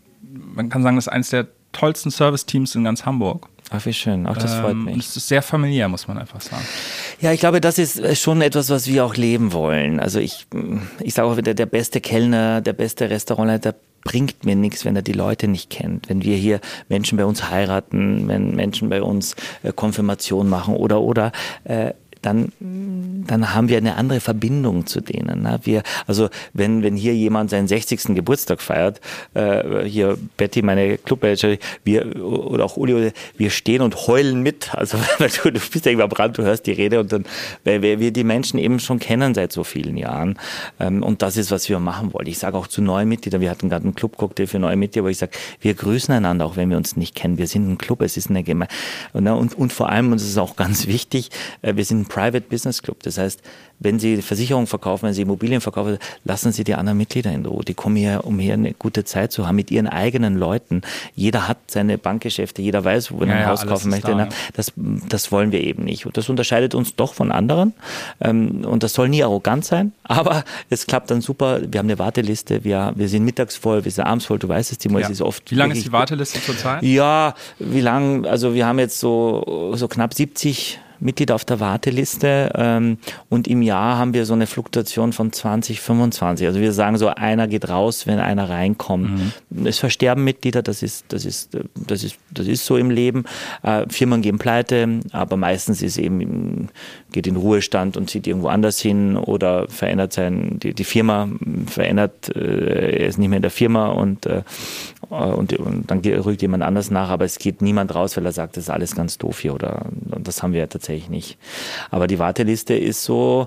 Speaker 1: man kann sagen, das ist eines der tollsten Service-Teams in ganz Hamburg.
Speaker 2: Ach, wie schön. Auch das freut
Speaker 1: ähm,
Speaker 2: mich.
Speaker 1: Und es ist sehr familiär, muss man einfach sagen.
Speaker 2: Ja, ich glaube, das ist schon etwas, was wir auch leben wollen. Also ich, ich sage auch wieder, der beste Kellner, der beste Restaurantleiter bringt mir nichts, wenn er die Leute nicht kennt. Wenn wir hier Menschen bei uns heiraten, wenn Menschen bei uns äh, Konfirmation machen oder, oder, äh, dann, dann haben wir eine andere Verbindung zu denen. Ne? Wir, also wenn, wenn hier jemand seinen sechzigsten Geburtstag feiert, äh, hier Betty, meine Clubmanagerin, wir oder auch Uli, wir stehen und heulen mit. Also du, du bist ja immer Brand, du hörst die Rede und dann, weil wir die Menschen eben schon kennen seit so vielen Jahren. Ähm, und das ist, was wir machen wollen. Ich sage auch zu neuen Mitgliedern, wir hatten gerade einen Club-Cocktail für neue Mitglieder, wo ich sage, wir grüßen einander, auch wenn wir uns nicht kennen. Wir sind ein Club, es ist eine Gemeinschaft. Und, und, und vor allem, und das ist auch ganz wichtig, äh, wir sind ein Private Business Club. Das heißt, wenn Sie Versicherungen verkaufen, wenn Sie Immobilien verkaufen, lassen Sie die anderen Mitglieder in Ruhe. Die kommen hier, um hier eine gute Zeit zu haben mit ihren eigenen Leuten. Jeder hat seine Bankgeschäfte, jeder weiß, wo er
Speaker 1: ja,
Speaker 2: ein
Speaker 1: ja,
Speaker 2: Haus kaufen möchte.
Speaker 1: Da, ja.
Speaker 2: Das, das wollen wir eben nicht. Und das unterscheidet uns doch von anderen. Und das soll nie arrogant sein, aber es klappt dann super. Wir haben eine Warteliste, wir, wir sind mittags voll, wir sind abends voll. Du weißt es, Timo, ja. Es ist oft.
Speaker 1: Wie lange ist die Warteliste zurzeit?
Speaker 2: Ja, wie lang? Also wir haben jetzt so, so knapp siebzig Mitglieder auf der Warteliste ähm, und im Jahr haben wir so eine Fluktuation von zwanzig, fünfundzwanzig. Also wir sagen so, einer geht raus, wenn einer reinkommt. Mhm. Es versterben Mitglieder, das ist, das ist, das ist, das ist so im Leben. Äh, Firmen gehen pleite, aber meistens ist eben, geht in Ruhestand und zieht irgendwo anders hin oder verändert sein, die, die Firma verändert, äh, er ist nicht mehr in der Firma und, äh, und, und dann rückt jemand anders nach, aber es geht niemand raus, weil er sagt, das ist alles ganz doof hier oder, und das haben wir ja tatsächlich nicht. Aber die Warteliste ist so,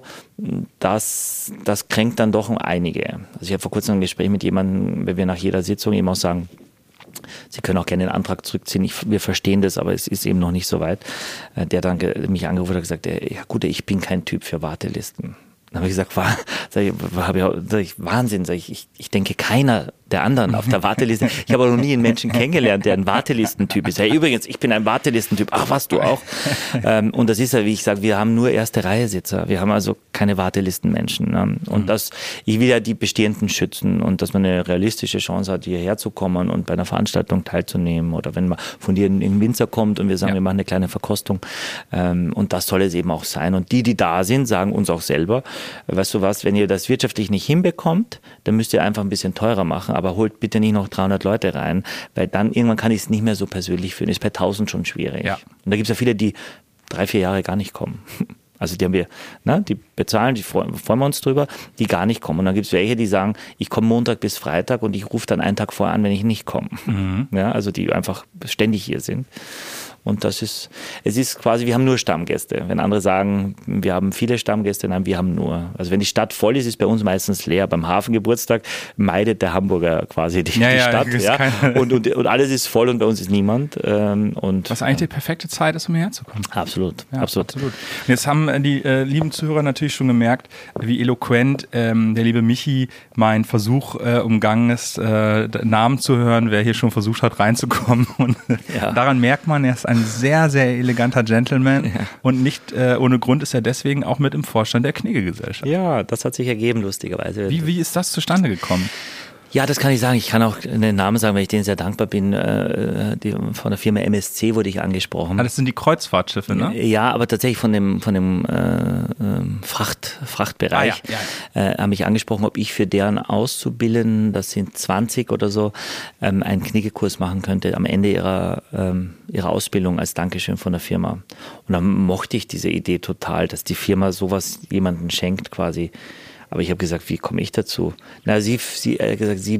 Speaker 2: dass das kränkt dann doch einige. Also ich habe vor kurzem ein Gespräch mit jemandem, wenn wir nach jeder Sitzung eben auch sagen, Sie können auch gerne den Antrag zurückziehen. Ich, wir verstehen das, aber es ist eben noch nicht so weit. Der dann ge- mich angerufen hat und gesagt, ja gut, ich bin kein Typ für Wartelisten. Dann habe ich gesagt, war, sag ich, war, sag ich, Wahnsinn, sag ich, ich, ich denke keiner der anderen auf der Warteliste. Ich habe noch nie einen Menschen kennengelernt, der ein Wartelistentyp ist. Hey, übrigens, ich bin ein Wartelistentyp. Ach, was, du auch? ähm, und das ist ja, wie ich sage, wir haben nur erste Reihe Sitzer. Wir haben also keine Wartelistenmenschen. Ne? Und mhm. das, ich will ja die Bestehenden schützen und dass man eine realistische Chance hat, hierher zu kommen und bei einer Veranstaltung teilzunehmen oder wenn man von dir in den Winzer kommt und wir sagen, ja. wir machen eine kleine Verkostung. Ähm, und das soll es eben auch sein. Und die, die da sind, sagen uns auch selber, weißt du was, wenn ihr das wirtschaftlich nicht hinbekommt, dann müsst ihr einfach ein bisschen teurer machen, aber holt bitte nicht noch dreihundert Leute rein, weil dann irgendwann kann ich es nicht mehr so persönlich fühlen. Ist bei tausend schon schwierig. Ja. Und da gibt es ja viele, die drei, vier Jahre gar nicht kommen. Also die haben wir, ne, die bezahlen, die freuen, freuen wir uns drüber, die gar nicht kommen. Und dann gibt es welche, die sagen, ich komme Montag bis Freitag und ich rufe dann einen Tag vorher an, wenn ich nicht komme. Mhm. Ja, also die einfach ständig hier sind. Und das ist, es ist quasi, wir haben nur Stammgäste. Wenn andere sagen, wir haben viele Stammgäste, nein, wir haben nur. Also wenn die Stadt voll ist, ist bei uns meistens leer. Beim Hafengeburtstag meidet der Hamburger quasi die,
Speaker 1: ja,
Speaker 2: die
Speaker 1: ja,
Speaker 2: Stadt. Ja. Und, und, und alles ist voll und bei uns ist niemand. Und,
Speaker 1: was eigentlich die perfekte Zeit ist, um hierher zu kommen.
Speaker 2: Absolut,
Speaker 1: ja,
Speaker 2: absolut.
Speaker 1: absolut. Und jetzt haben die äh, lieben Zuhörer natürlich schon gemerkt, wie eloquent ähm, der liebe Michi meinen Versuch äh, umgangen ist, äh, Namen zu hören, wer hier schon versucht hat reinzukommen. Und ja. daran merkt man, er ist ein ein sehr, sehr eleganter Gentleman ja. und nicht äh, ohne Grund ist er deswegen auch mit im Vorstand der Knigge-Gesellschaft.
Speaker 2: Ja, das hat sich ergeben, lustigerweise.
Speaker 1: Wie, wie ist das zustande gekommen?
Speaker 2: Ja, das kann ich sagen. Ich kann auch einen Namen sagen, weil ich denen sehr dankbar bin. Die, von der Firma M S C wurde ich angesprochen.
Speaker 1: Ah, das sind die Kreuzfahrtschiffe, ne?
Speaker 2: Ja, aber tatsächlich von dem, von dem äh, Fracht, Frachtbereich ah, ja, ja. Äh, haben mich angesprochen, ob ich für deren Auszubildenden, das sind zwanzig oder so, ähm, einen Kniggekurs machen könnte am Ende ihrer, ähm, ihrer Ausbildung als Dankeschön von der Firma. Und dann mochte ich diese Idee total, dass die Firma sowas jemandem schenkt quasi. Aber ich habe gesagt, wie komme ich dazu? Na, sie, sie, äh, gesagt, sie,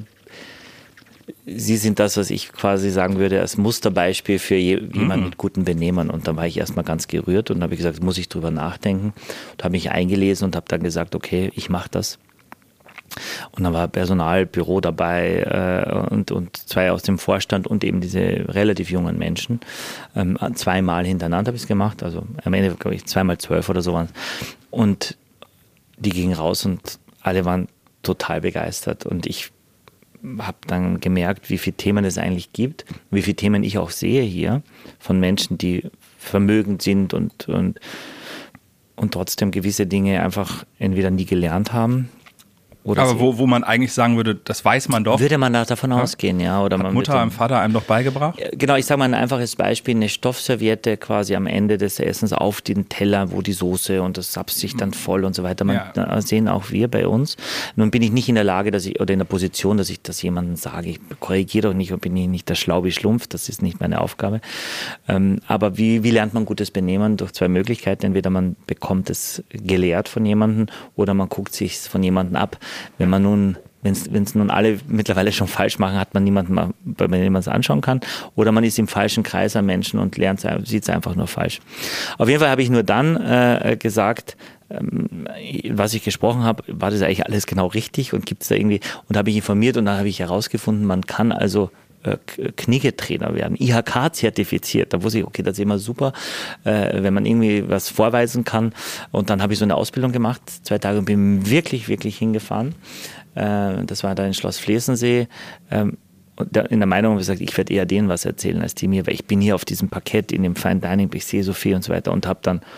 Speaker 2: sie sind das, was ich quasi sagen würde, als Musterbeispiel für je, jemanden mit guten Benehmen. Und dann war ich erstmal ganz gerührt und habe gesagt, muss ich drüber nachdenken. Und habe mich eingelesen und habe dann gesagt, okay, ich mache das. Und dann war Personalbüro dabei äh, und, und zwei aus dem Vorstand und eben diese relativ jungen Menschen. Ähm, zweimal hintereinander habe ich es gemacht, also am Ende, glaube ich, zweimal zwölf oder so waren es. Und die gingen raus und alle waren total begeistert. Und ich habe dann gemerkt, wie viele Themen es eigentlich gibt, wie viele Themen ich auch sehe hier von Menschen, die vermögend sind und, und, und trotzdem gewisse Dinge einfach entweder nie gelernt haben. Oder
Speaker 1: aber wo, wo man eigentlich sagen würde, das weiß man doch.
Speaker 2: Würde man da davon ja. ausgehen, ja. Oder
Speaker 1: Hat
Speaker 2: man
Speaker 1: Mutter und Vater einem doch beigebracht?
Speaker 2: Genau, ich sage mal ein einfaches Beispiel, eine Stoffserviette quasi am Ende des Essens auf den Teller, wo die Soße und das sapst sich dann voll und so weiter. Man, ja. Da sehen auch wir bei uns. Nun bin ich nicht in der Lage, dass ich, oder in der Position, dass ich das jemandem sage. Ich korrigiere doch nicht und bin ich nicht der Schlau wie Schlumpf, das ist nicht meine Aufgabe. Ähm, aber wie, wie lernt man gutes Benehmen? Durch zwei Möglichkeiten. Entweder man bekommt es gelehrt von jemandem oder man guckt sich von jemandem ab. Wenn man nun, wenn es nun alle mittlerweile schon falsch machen, hat man niemanden, bei dem man es anschauen kann. Oder man ist im falschen Kreis an Menschen und lernt, sieht es einfach nur falsch. Auf jeden Fall habe ich nur dann äh, gesagt, ähm, was ich gesprochen habe, war das eigentlich alles genau richtig und gibt es da irgendwie, und habe ich informiert und dann habe ich herausgefunden, man kann also Knigge-Trainer werden, I H K-zertifiziert. Da wusste ich, okay, das ist immer super, äh, wenn man irgendwie was vorweisen kann. Und dann habe ich so eine Ausbildung gemacht, zwei Tage, und bin wirklich, wirklich hingefahren. Äh, das war da in Schloss Flesensee. Ähm, und da, in der Meinung habe ich gesagt, ich werde eher denen was erzählen als die mir, weil ich bin hier auf diesem Parkett in dem Fine Dining, ich sehe so viel und so weiter und habe dann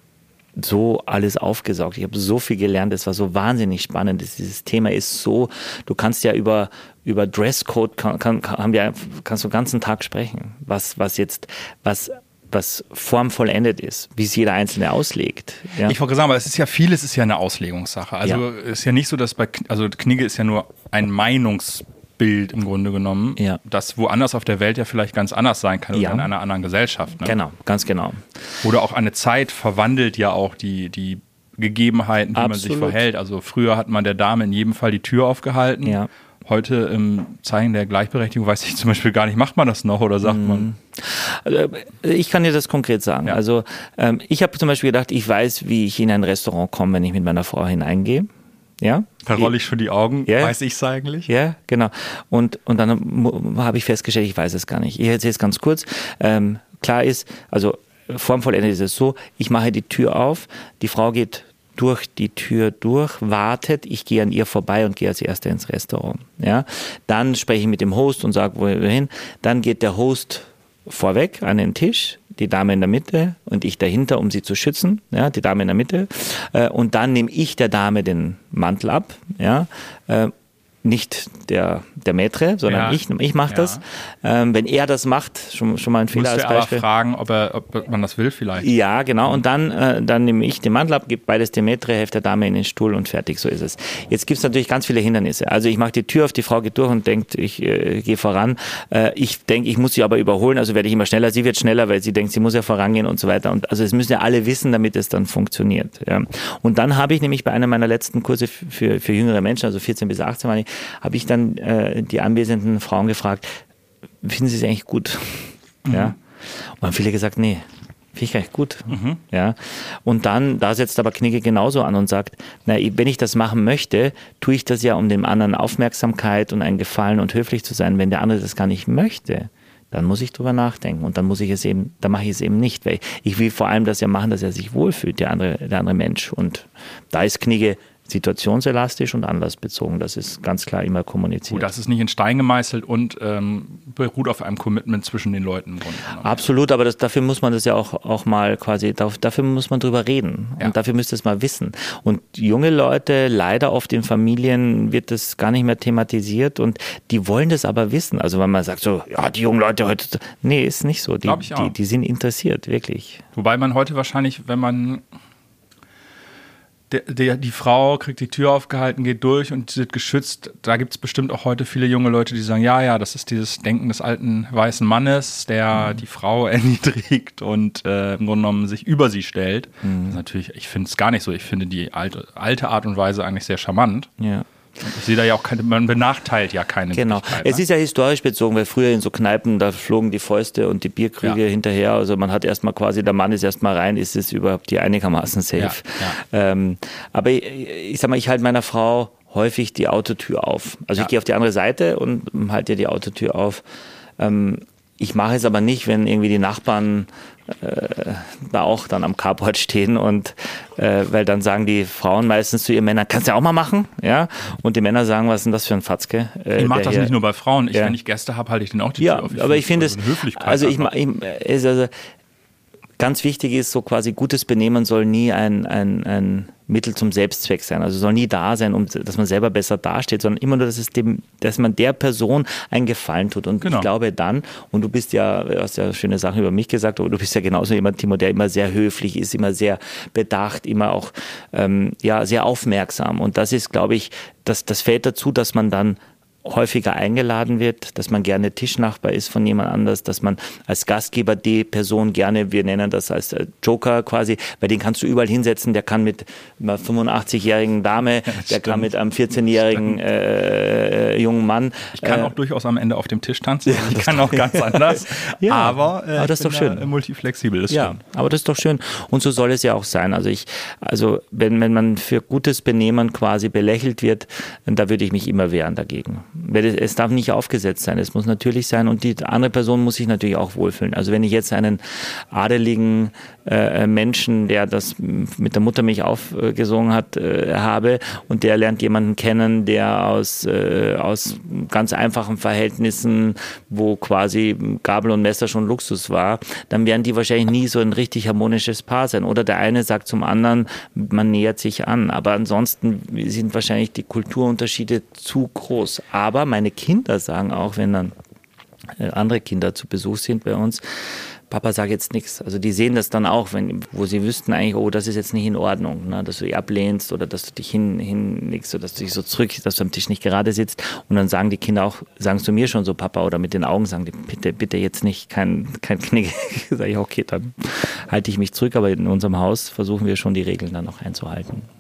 Speaker 2: so alles aufgesaugt. Ich habe so viel gelernt, es war so wahnsinnig spannend. Dieses Thema ist so, du kannst ja über, über Dresscode, kann, kann, haben wir, kannst du den ganzen Tag sprechen, was, was jetzt, was, was formvollendet ist, wie es jeder Einzelne auslegt. Ja?
Speaker 1: Ich wollte sagen, aber es ist ja vieles ist ja eine Auslegungssache. Also ja. es ist ja nicht so, dass bei, also Knigge ist ja nur ein Meinungs Bild im Grunde genommen, ja. das woanders auf der Welt ja vielleicht ganz anders sein kann
Speaker 2: ja.
Speaker 1: oder in einer anderen Gesellschaft. Ne?
Speaker 2: Genau, ganz genau.
Speaker 1: Oder auch eine Zeit verwandelt ja auch die, die Gegebenheiten, wie Absolut. man sich verhält. Also früher hat man der Dame in jedem Fall die Tür aufgehalten. Ja. Heute im Zeichen der Gleichberechtigung weiß ich zum Beispiel gar nicht, macht man das noch oder sagt mhm. man?
Speaker 2: Also ich kann dir das konkret sagen. Ja. Also ähm, ich habe zum Beispiel gedacht, ich weiß, wie ich in ein Restaurant komme, wenn ich mit meiner Frau hineingehe. Ja?
Speaker 1: Da rolle ich schon die Augen,
Speaker 2: ja.
Speaker 1: weiß ich es eigentlich?
Speaker 2: Ja, genau. Und, und dann habe ich festgestellt, ich weiß es gar nicht. Ich erzähle es ganz kurz. Ähm, klar ist, also formvollendet ist es so, ich mache die Tür auf, die Frau geht durch die Tür durch, wartet, ich gehe an ihr vorbei und gehe als Erster ins Restaurant. Ja? Dann spreche ich mit dem Host und sage, wohin. Dann geht der Host vorweg an den Tisch, die Dame in der Mitte und ich dahinter, um sie zu schützen, ja, die Dame in der Mitte. Und dann nehme ich der Dame den Mantel ab, ja, nicht der, der Maître, sondern
Speaker 1: ja.
Speaker 2: ich, ich mache das. Ja. Ähm, wenn er das macht, schon, schon mal ein Fehler als Beispiel.
Speaker 1: Aber fragen, ob, er, ob man das will vielleicht.
Speaker 2: Ja, genau. Und dann, äh, dann nehme ich den Mantel ab, gebe beides dem Maître, helfe der Dame in den Stuhl und fertig, so ist es. Jetzt gibt es natürlich ganz viele Hindernisse. Also ich mache die Tür auf, die Frau geht durch und denkt, ich äh, gehe voran. Äh, ich denke, ich muss sie aber überholen, also werde ich immer schneller. Sie wird schneller, weil sie denkt, sie muss ja vorangehen und so weiter. Und also es müssen ja alle wissen, damit es dann funktioniert. Ja. Und dann habe ich nämlich bei einem meiner letzten Kurse für, für jüngere Menschen, also vierzehn bis achtzehn, war ich, habe ich dann äh, die anwesenden Frauen gefragt, finden Sie es eigentlich gut? Mhm. Ja. Und haben viele gesagt, nee, finde ich gar nicht gut. Mhm. Ja. Und dann, da setzt aber Knigge genauso an und sagt, na, wenn ich das machen möchte, tue ich das ja, um dem anderen Aufmerksamkeit und einen Gefallen und höflich zu sein. Wenn der andere das gar nicht möchte, dann muss ich drüber nachdenken und dann muss ich es eben, dann mache ich es eben nicht, weil ich will vor allem das ja machen, dass er sich wohlfühlt, der andere, der andere Mensch. Und da ist Knigge situationselastisch und anlassbezogen. Das ist ganz klar immer kommuniziert.
Speaker 1: Gut, das ist nicht in Stein gemeißelt und ähm, beruht auf einem Commitment zwischen den Leuten.
Speaker 2: Absolut, aber das, dafür muss man das ja auch, auch mal quasi, dafür muss man drüber reden und ja. dafür müsste es mal wissen. Und junge Leute, leider oft in Familien wird das gar nicht mehr thematisiert und die wollen das aber wissen. Also wenn man sagt so, ja, die jungen Leute heute, nee, ist nicht so. Die,
Speaker 1: ich auch.
Speaker 2: die, die sind interessiert, wirklich.
Speaker 1: Wobei man heute wahrscheinlich, wenn man Der, der, die Frau kriegt die Tür aufgehalten, geht durch und wird geschützt. Da gibt es bestimmt auch heute viele junge Leute, die sagen, ja, ja, das ist dieses Denken des alten weißen Mannes, der mhm. die Frau erniedrigt und äh, im Grunde genommen sich über sie stellt. Mhm. Das ist natürlich, ich finde es gar nicht so. Ich finde die alte, alte Art und Weise eigentlich sehr charmant.
Speaker 2: Ja.
Speaker 1: Ich sehe da ja auch keine, man benachteilt ja keine.
Speaker 2: Genau. Es ist ja historisch bezogen, weil früher in so Kneipen, da flogen die Fäuste und die Bierkrüge ja. hinterher. Also man hat erstmal quasi, der Mann ist erstmal rein, ist es überhaupt die einigermaßen safe. Ja, ja. Ähm, aber ich, ich sag mal, ich halte meiner Frau häufig die Autotür auf. Also ja. ich gehe auf die andere Seite und halte ihr die Autotür auf. Ähm, ich mache es aber nicht, wenn irgendwie die Nachbarn äh, da auch dann am Carport stehen und äh, weil dann sagen die Frauen meistens zu ihren Männern, kannst du ja auch mal machen, ja, und die Männer sagen, was ist denn das für ein Fatzke? Äh,
Speaker 1: ich mache das
Speaker 2: hier,
Speaker 1: nicht nur bei Frauen, ich,
Speaker 2: ja.
Speaker 1: wenn ich Gäste habe, halte ich denen auch die
Speaker 2: ja,
Speaker 1: Tür auf.
Speaker 2: Ich aber ich finde es, also ich, ich ist also ganz wichtig ist, so quasi gutes Benehmen soll nie ein, ein, ein Mittel zum Selbstzweck sein. Also soll nie da sein, um, dass man selber besser dasteht, sondern immer nur, dass, es dem, dass man der Person einen Gefallen tut. Und genau. ich glaube dann, und du bist ja, du hast ja schöne Sachen über mich gesagt, aber du bist ja genauso jemand, Timo, der immer sehr höflich ist, immer sehr bedacht, immer auch ähm, ja, sehr aufmerksam. Und das ist, glaube ich, das, das fällt dazu, dass man dann häufiger eingeladen wird, dass man gerne Tischnachbar ist von jemand anders, dass man als Gastgeber die Person gerne, wir nennen das als Joker quasi, weil den kannst du überall hinsetzen, der kann mit einer fünfundachtzig-jährigen Dame, ja, der stimmt. kann mit einem vierzehn-jährigen äh, jungen Mann.
Speaker 1: Ich kann äh, auch durchaus am Ende auf dem Tisch tanzen, ja, ich kann auch ganz anders,
Speaker 2: ja,
Speaker 1: aber, äh,
Speaker 2: aber das ist doch schön.
Speaker 1: Multiflexibel, das
Speaker 2: ja,
Speaker 1: stimmt.
Speaker 2: Aber das ist doch schön und so soll es ja auch sein. Also ich, also wenn, wenn man für gutes Benehmen quasi belächelt wird, da würde ich mich immer wehren dagegen. Es darf nicht aufgesetzt sein, es muss natürlich sein und die andere Person muss sich natürlich auch wohlfühlen. Also wenn ich jetzt einen adeligen äh, Menschen, der das mit der Muttermilch aufgesungen hat, äh, habe und der lernt jemanden kennen, der aus, äh, aus ganz einfachen Verhältnissen, wo quasi Gabel und Messer schon Luxus war, dann werden die wahrscheinlich nie so ein richtig harmonisches Paar sein. Oder der eine sagt zum anderen, man nähert sich an. Aber ansonsten sind wahrscheinlich die Kulturunterschiede zu groß. Aber meine Kinder sagen auch, wenn dann andere Kinder zu Besuch sind bei uns, Papa, sag jetzt nichts. Also die sehen das dann auch, wenn, wo sie wüssten eigentlich, oh, das ist jetzt nicht in Ordnung, ne? Dass du dich ablehnst oder dass du dich hin, hinlegst oder dass du dich so zurück, dass du am Tisch nicht gerade sitzt. Und dann sagen die Kinder auch, sagen es zu mir schon so, Papa, oder mit den Augen sagen die, bitte, bitte jetzt nicht, kein, kein Knicke. Sag ich, okay, dann halte ich mich zurück, aber in unserem Haus versuchen wir schon die Regeln dann noch einzuhalten.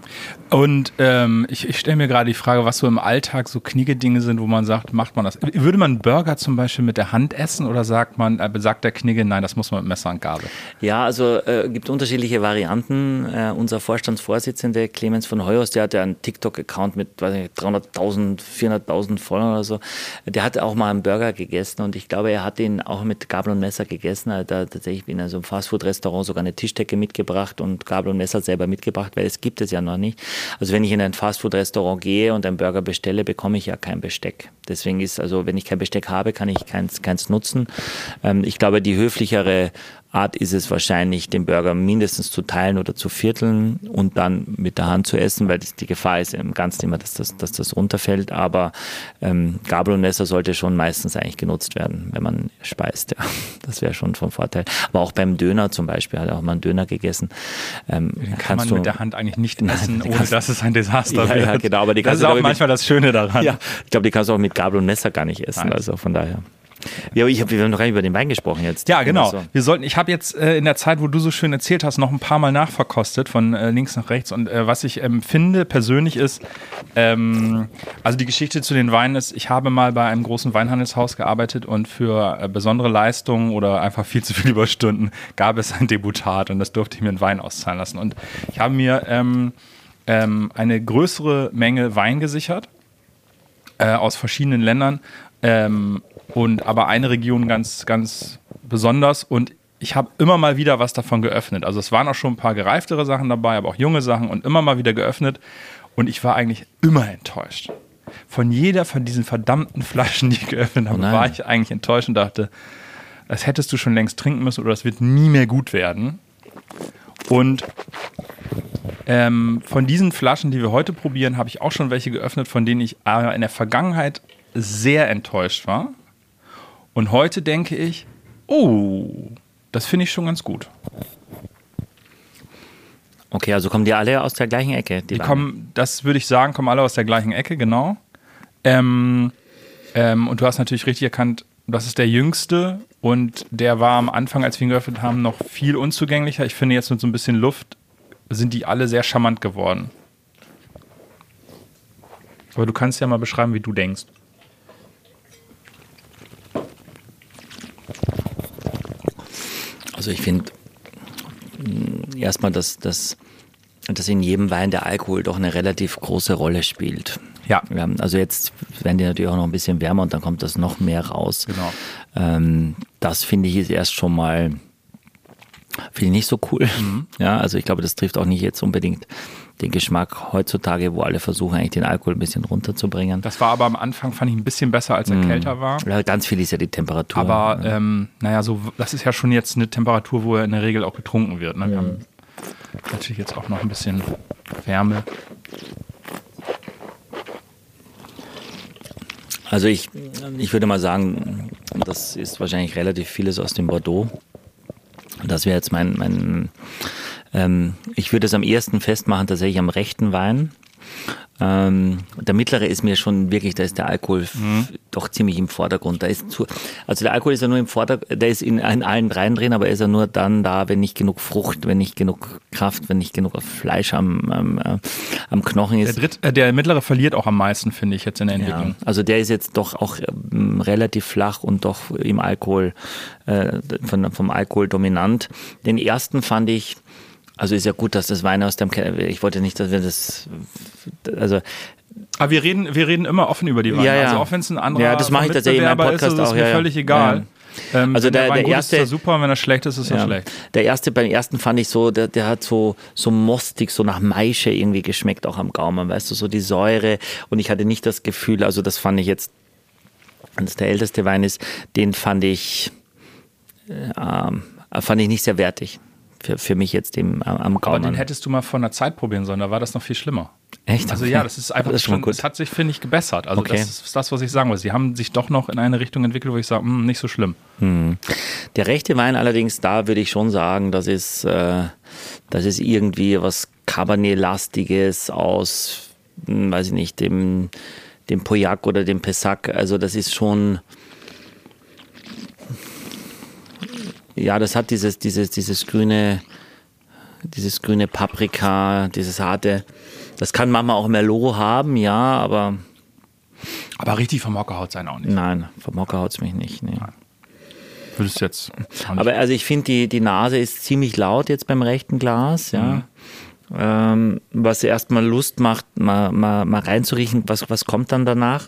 Speaker 1: Und ähm, ich, ich stelle mir gerade die Frage, was so im Alltag so Knigge-Dinge sind, wo man sagt, macht man das? Würde man einen Burger zum Beispiel mit der Hand essen oder sagt man, äh, sagt der Knigge, nein, das muss man mit Messer und Gabel?
Speaker 2: Ja, also äh, gibt unterschiedliche Varianten. Äh, unser Vorstandsvorsitzende Clemens von Heuhaus, der hat ja einen TikTok-Account mit weiß nicht, dreihunderttausend, vierhunderttausend Followern oder so. Der hat auch mal einen Burger gegessen und ich glaube, er hat ihn auch mit Gabel und Messer gegessen. Er hat da tatsächlich in so einem Fastfood-Restaurant sogar eine Tischdecke mitgebracht und Gabel und Messer selber mitgebracht, weil es gibt es ja noch nicht. Also wenn ich in ein Fastfood-Restaurant gehe und einen Burger bestelle, bekomme ich ja kein Besteck. Deswegen ist, also wenn ich kein Besteck habe, kann ich keins, keins nutzen. Ähm, ich glaube, die höflichere Art ist es wahrscheinlich, den Burger mindestens zu teilen oder zu vierteln und dann mit der Hand zu essen, weil das, die Gefahr ist im Ganzen immer, dass das, dass das runterfällt. Aber ähm, Gabel und Messer sollte schon meistens eigentlich genutzt werden, wenn man speist. Ja. Das wäre schon von Vorteil. Aber auch beim Döner zum Beispiel, hat er auch mal einen Döner gegessen. Ähm,
Speaker 1: den kann man
Speaker 2: du,
Speaker 1: mit der Hand eigentlich nicht essen,
Speaker 2: nein,
Speaker 1: ohne
Speaker 2: kannst,
Speaker 1: dass es ein Desaster
Speaker 2: ja,
Speaker 1: wird.
Speaker 2: Ja, genau, aber die
Speaker 1: das ist auch manchmal mit, das Schöne daran.
Speaker 2: Ja, ich glaube, die kannst du auch mit Gabel und Messer gar nicht essen. Nein. Also von daher. Ja, ich hab, wir haben noch gar nicht über den Wein gesprochen jetzt.
Speaker 1: Ja, genau.
Speaker 2: Also.
Speaker 1: Wir sollten, ich habe jetzt äh, in der Zeit, wo du so schön erzählt hast, noch ein paar Mal nachverkostet, von äh, links nach rechts. Und äh, was ich ähm, finde persönlich ist, ähm, also die Geschichte zu den Weinen ist, ich habe mal bei einem großen Weinhandelshaus gearbeitet und für äh, besondere Leistungen oder einfach viel zu viele Überstunden gab es ein Deputat und das durfte ich mir in Wein auszahlen lassen. Und ich habe mir ähm, ähm, eine größere Menge Wein gesichert äh, aus verschiedenen Ländern. Ähm, und aber eine Region ganz, ganz besonders und ich habe immer mal wieder was davon geöffnet. Also es waren auch schon ein paar gereiftere Sachen dabei, aber auch junge Sachen und immer mal wieder geöffnet und ich war eigentlich immer enttäuscht. Von jeder von diesen verdammten Flaschen, die ich geöffnet habe, oh war ich eigentlich enttäuscht und dachte, das hättest du schon längst trinken müssen oder das wird nie mehr gut werden. Und ähm, von diesen Flaschen, die wir heute probieren, habe ich auch schon welche geöffnet, von denen ich äh, in der Vergangenheit sehr enttäuscht war. Und heute denke ich, oh, das finde ich schon ganz gut.
Speaker 2: Okay, also kommen die alle aus der gleichen Ecke?
Speaker 1: Die, die kommen, das würde ich sagen, kommen alle aus der gleichen Ecke, genau. Ähm, ähm, und du hast natürlich richtig erkannt, das ist der jüngste und der war am Anfang, als wir ihn geöffnet haben, noch viel unzugänglicher. Ich finde, jetzt mit so ein bisschen Luft sind die alle sehr charmant geworden. Aber du kannst ja mal beschreiben, wie du denkst.
Speaker 2: Also ich finde erstmal, dass, dass, dass in jedem Wein der Alkohol doch eine relativ große Rolle spielt.
Speaker 1: Ja.
Speaker 2: Also jetzt werden die natürlich auch noch ein bisschen wärmer und dann kommt das noch mehr raus.
Speaker 1: Genau.
Speaker 2: Ähm, das finde ich ist erst schon mal, finde ich nicht so cool. Mhm. Ja, also ich glaube, das trifft auch nicht jetzt unbedingt den Geschmack heutzutage, wo alle versuchen, eigentlich den Alkohol ein bisschen runterzubringen.
Speaker 1: Das war aber am Anfang, fand ich, ein bisschen besser, als er mm. kälter war.
Speaker 2: Ja, ganz viel ist ja die Temperatur.
Speaker 1: Aber
Speaker 2: ja.
Speaker 1: ähm, naja, so, das ist ja schon jetzt eine Temperatur, wo er in der Regel auch getrunken wird. Ne? Wir mm. haben natürlich jetzt auch noch ein bisschen Wärme.
Speaker 2: Also ich, ich würde mal sagen, das ist wahrscheinlich relativ vieles aus dem Bordeaux. Das wäre jetzt mein, mein ähm, ich würde es am ehesten festmachen tatsächlich am rechten Wein. Ähm, der mittlere ist mir schon wirklich, da ist der Alkohol mhm. doch ziemlich im Vordergrund. Da ist zu, also der Alkohol ist ja nur im Vordergrund, der ist in, in allen dreien drin, aber er ist ja nur dann da, wenn nicht genug Frucht, wenn nicht genug Kraft, wenn nicht genug Fleisch am, am, äh, am Knochen ist.
Speaker 1: Der, Dritt, äh, der mittlere verliert auch am meisten, finde ich, jetzt in der Entwicklung.
Speaker 2: Ja, also der ist jetzt doch auch ähm, relativ flach und doch im Alkohol, äh, von, vom Alkohol dominant. Den ersten fand ich, also ist ja gut, dass das Wein aus dem Keller, ich wollte nicht, dass wir das, also.
Speaker 1: Aber wir reden, wir reden immer offen über die Weine.
Speaker 2: Ja, ja.
Speaker 1: Also auch wenn es ein anderer
Speaker 2: ja, das mache ich tatsächlich in meinem Podcast
Speaker 1: ist, ist
Speaker 2: auch.
Speaker 1: mir
Speaker 2: Ja,
Speaker 1: völlig egal. Ja. Ähm,
Speaker 2: also
Speaker 1: wenn
Speaker 2: der,
Speaker 1: der, Wein
Speaker 2: der
Speaker 1: gut
Speaker 2: erste
Speaker 1: ist, ist er super, und wenn er schlecht ist, ist er
Speaker 2: ja,
Speaker 1: schlecht.
Speaker 2: Der erste, beim ersten fand ich so, der, der hat so, so mostig, so nach Maische irgendwie geschmeckt, auch am Gaumen, weißt du, so die Säure. Und ich hatte nicht das Gefühl, also das fand ich jetzt, wenn es der älteste Wein ist, den fand ich, äh, fand ich nicht sehr wertig. Für, für mich jetzt im, am Gaumen.
Speaker 1: Aber den hättest du mal vor einer Zeit probieren sollen, da war das noch viel schlimmer.
Speaker 2: Echt?
Speaker 1: Also ja, das ist einfach das ist schon, es hat sich, finde ich, gebessert. Also okay. Das ist das, was ich sagen will. Sie haben sich doch noch in eine Richtung entwickelt, wo ich sage, mh, nicht so schlimm.
Speaker 2: Hm. Der rechte Wein allerdings, da würde ich schon sagen, das ist, äh, das ist irgendwie was Cabernet-lastiges aus, hm, weiß ich nicht, dem, dem Pauillac oder dem Pessac. Also das ist schon... Ja, das hat dieses, dieses, dieses grüne, dieses grüne Paprika, dieses harte. Das kann manchmal auch Merlot haben, ja, aber...
Speaker 1: Aber richtig vom Hocker haut es einen auch nicht.
Speaker 2: Nein, vom Hocker haut es mich nicht. Nee.
Speaker 1: Würdest du jetzt...
Speaker 2: Aber also ich finde, die, die Nase ist ziemlich laut jetzt beim rechten Glas, ja. Mhm. Ähm, was erstmal Lust macht, mal, mal, mal reinzuriechen, was, was kommt dann danach.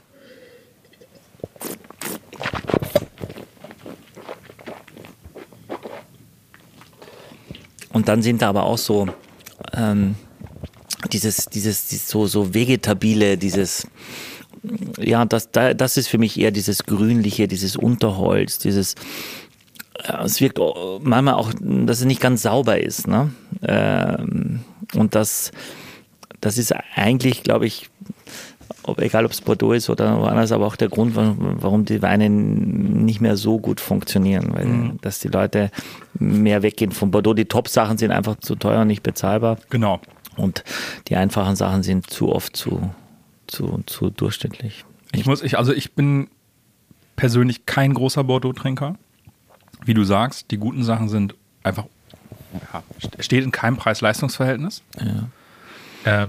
Speaker 2: Und dann sind da aber auch so ähm, dieses, dieses, dieses so, so vegetabile, dieses, ja, das, das ist für mich eher dieses Grünliche, dieses Unterholz, dieses, ja, es wirkt manchmal auch, dass es nicht ganz sauber ist, ne? Ähm, und das, das ist eigentlich, glaube ich, ob, egal ob es Bordeaux ist oder woanders, aber auch der Grund, warum die Weine nicht mehr so gut funktionieren, weil mhm. dass die Leute mehr weggehen von Bordeaux. Die Top-Sachen sind einfach zu teuer und nicht bezahlbar.
Speaker 1: Genau.
Speaker 2: Und die einfachen Sachen sind zu oft zu, zu, zu durchschnittlich.
Speaker 1: Ich muss, ich, also ich bin persönlich kein großer Bordeaux-Trinker. Wie du sagst, die guten Sachen sind einfach, ja, steht in keinem Preis-Leistungs-Verhältnis.
Speaker 2: Ja.
Speaker 1: Ähm,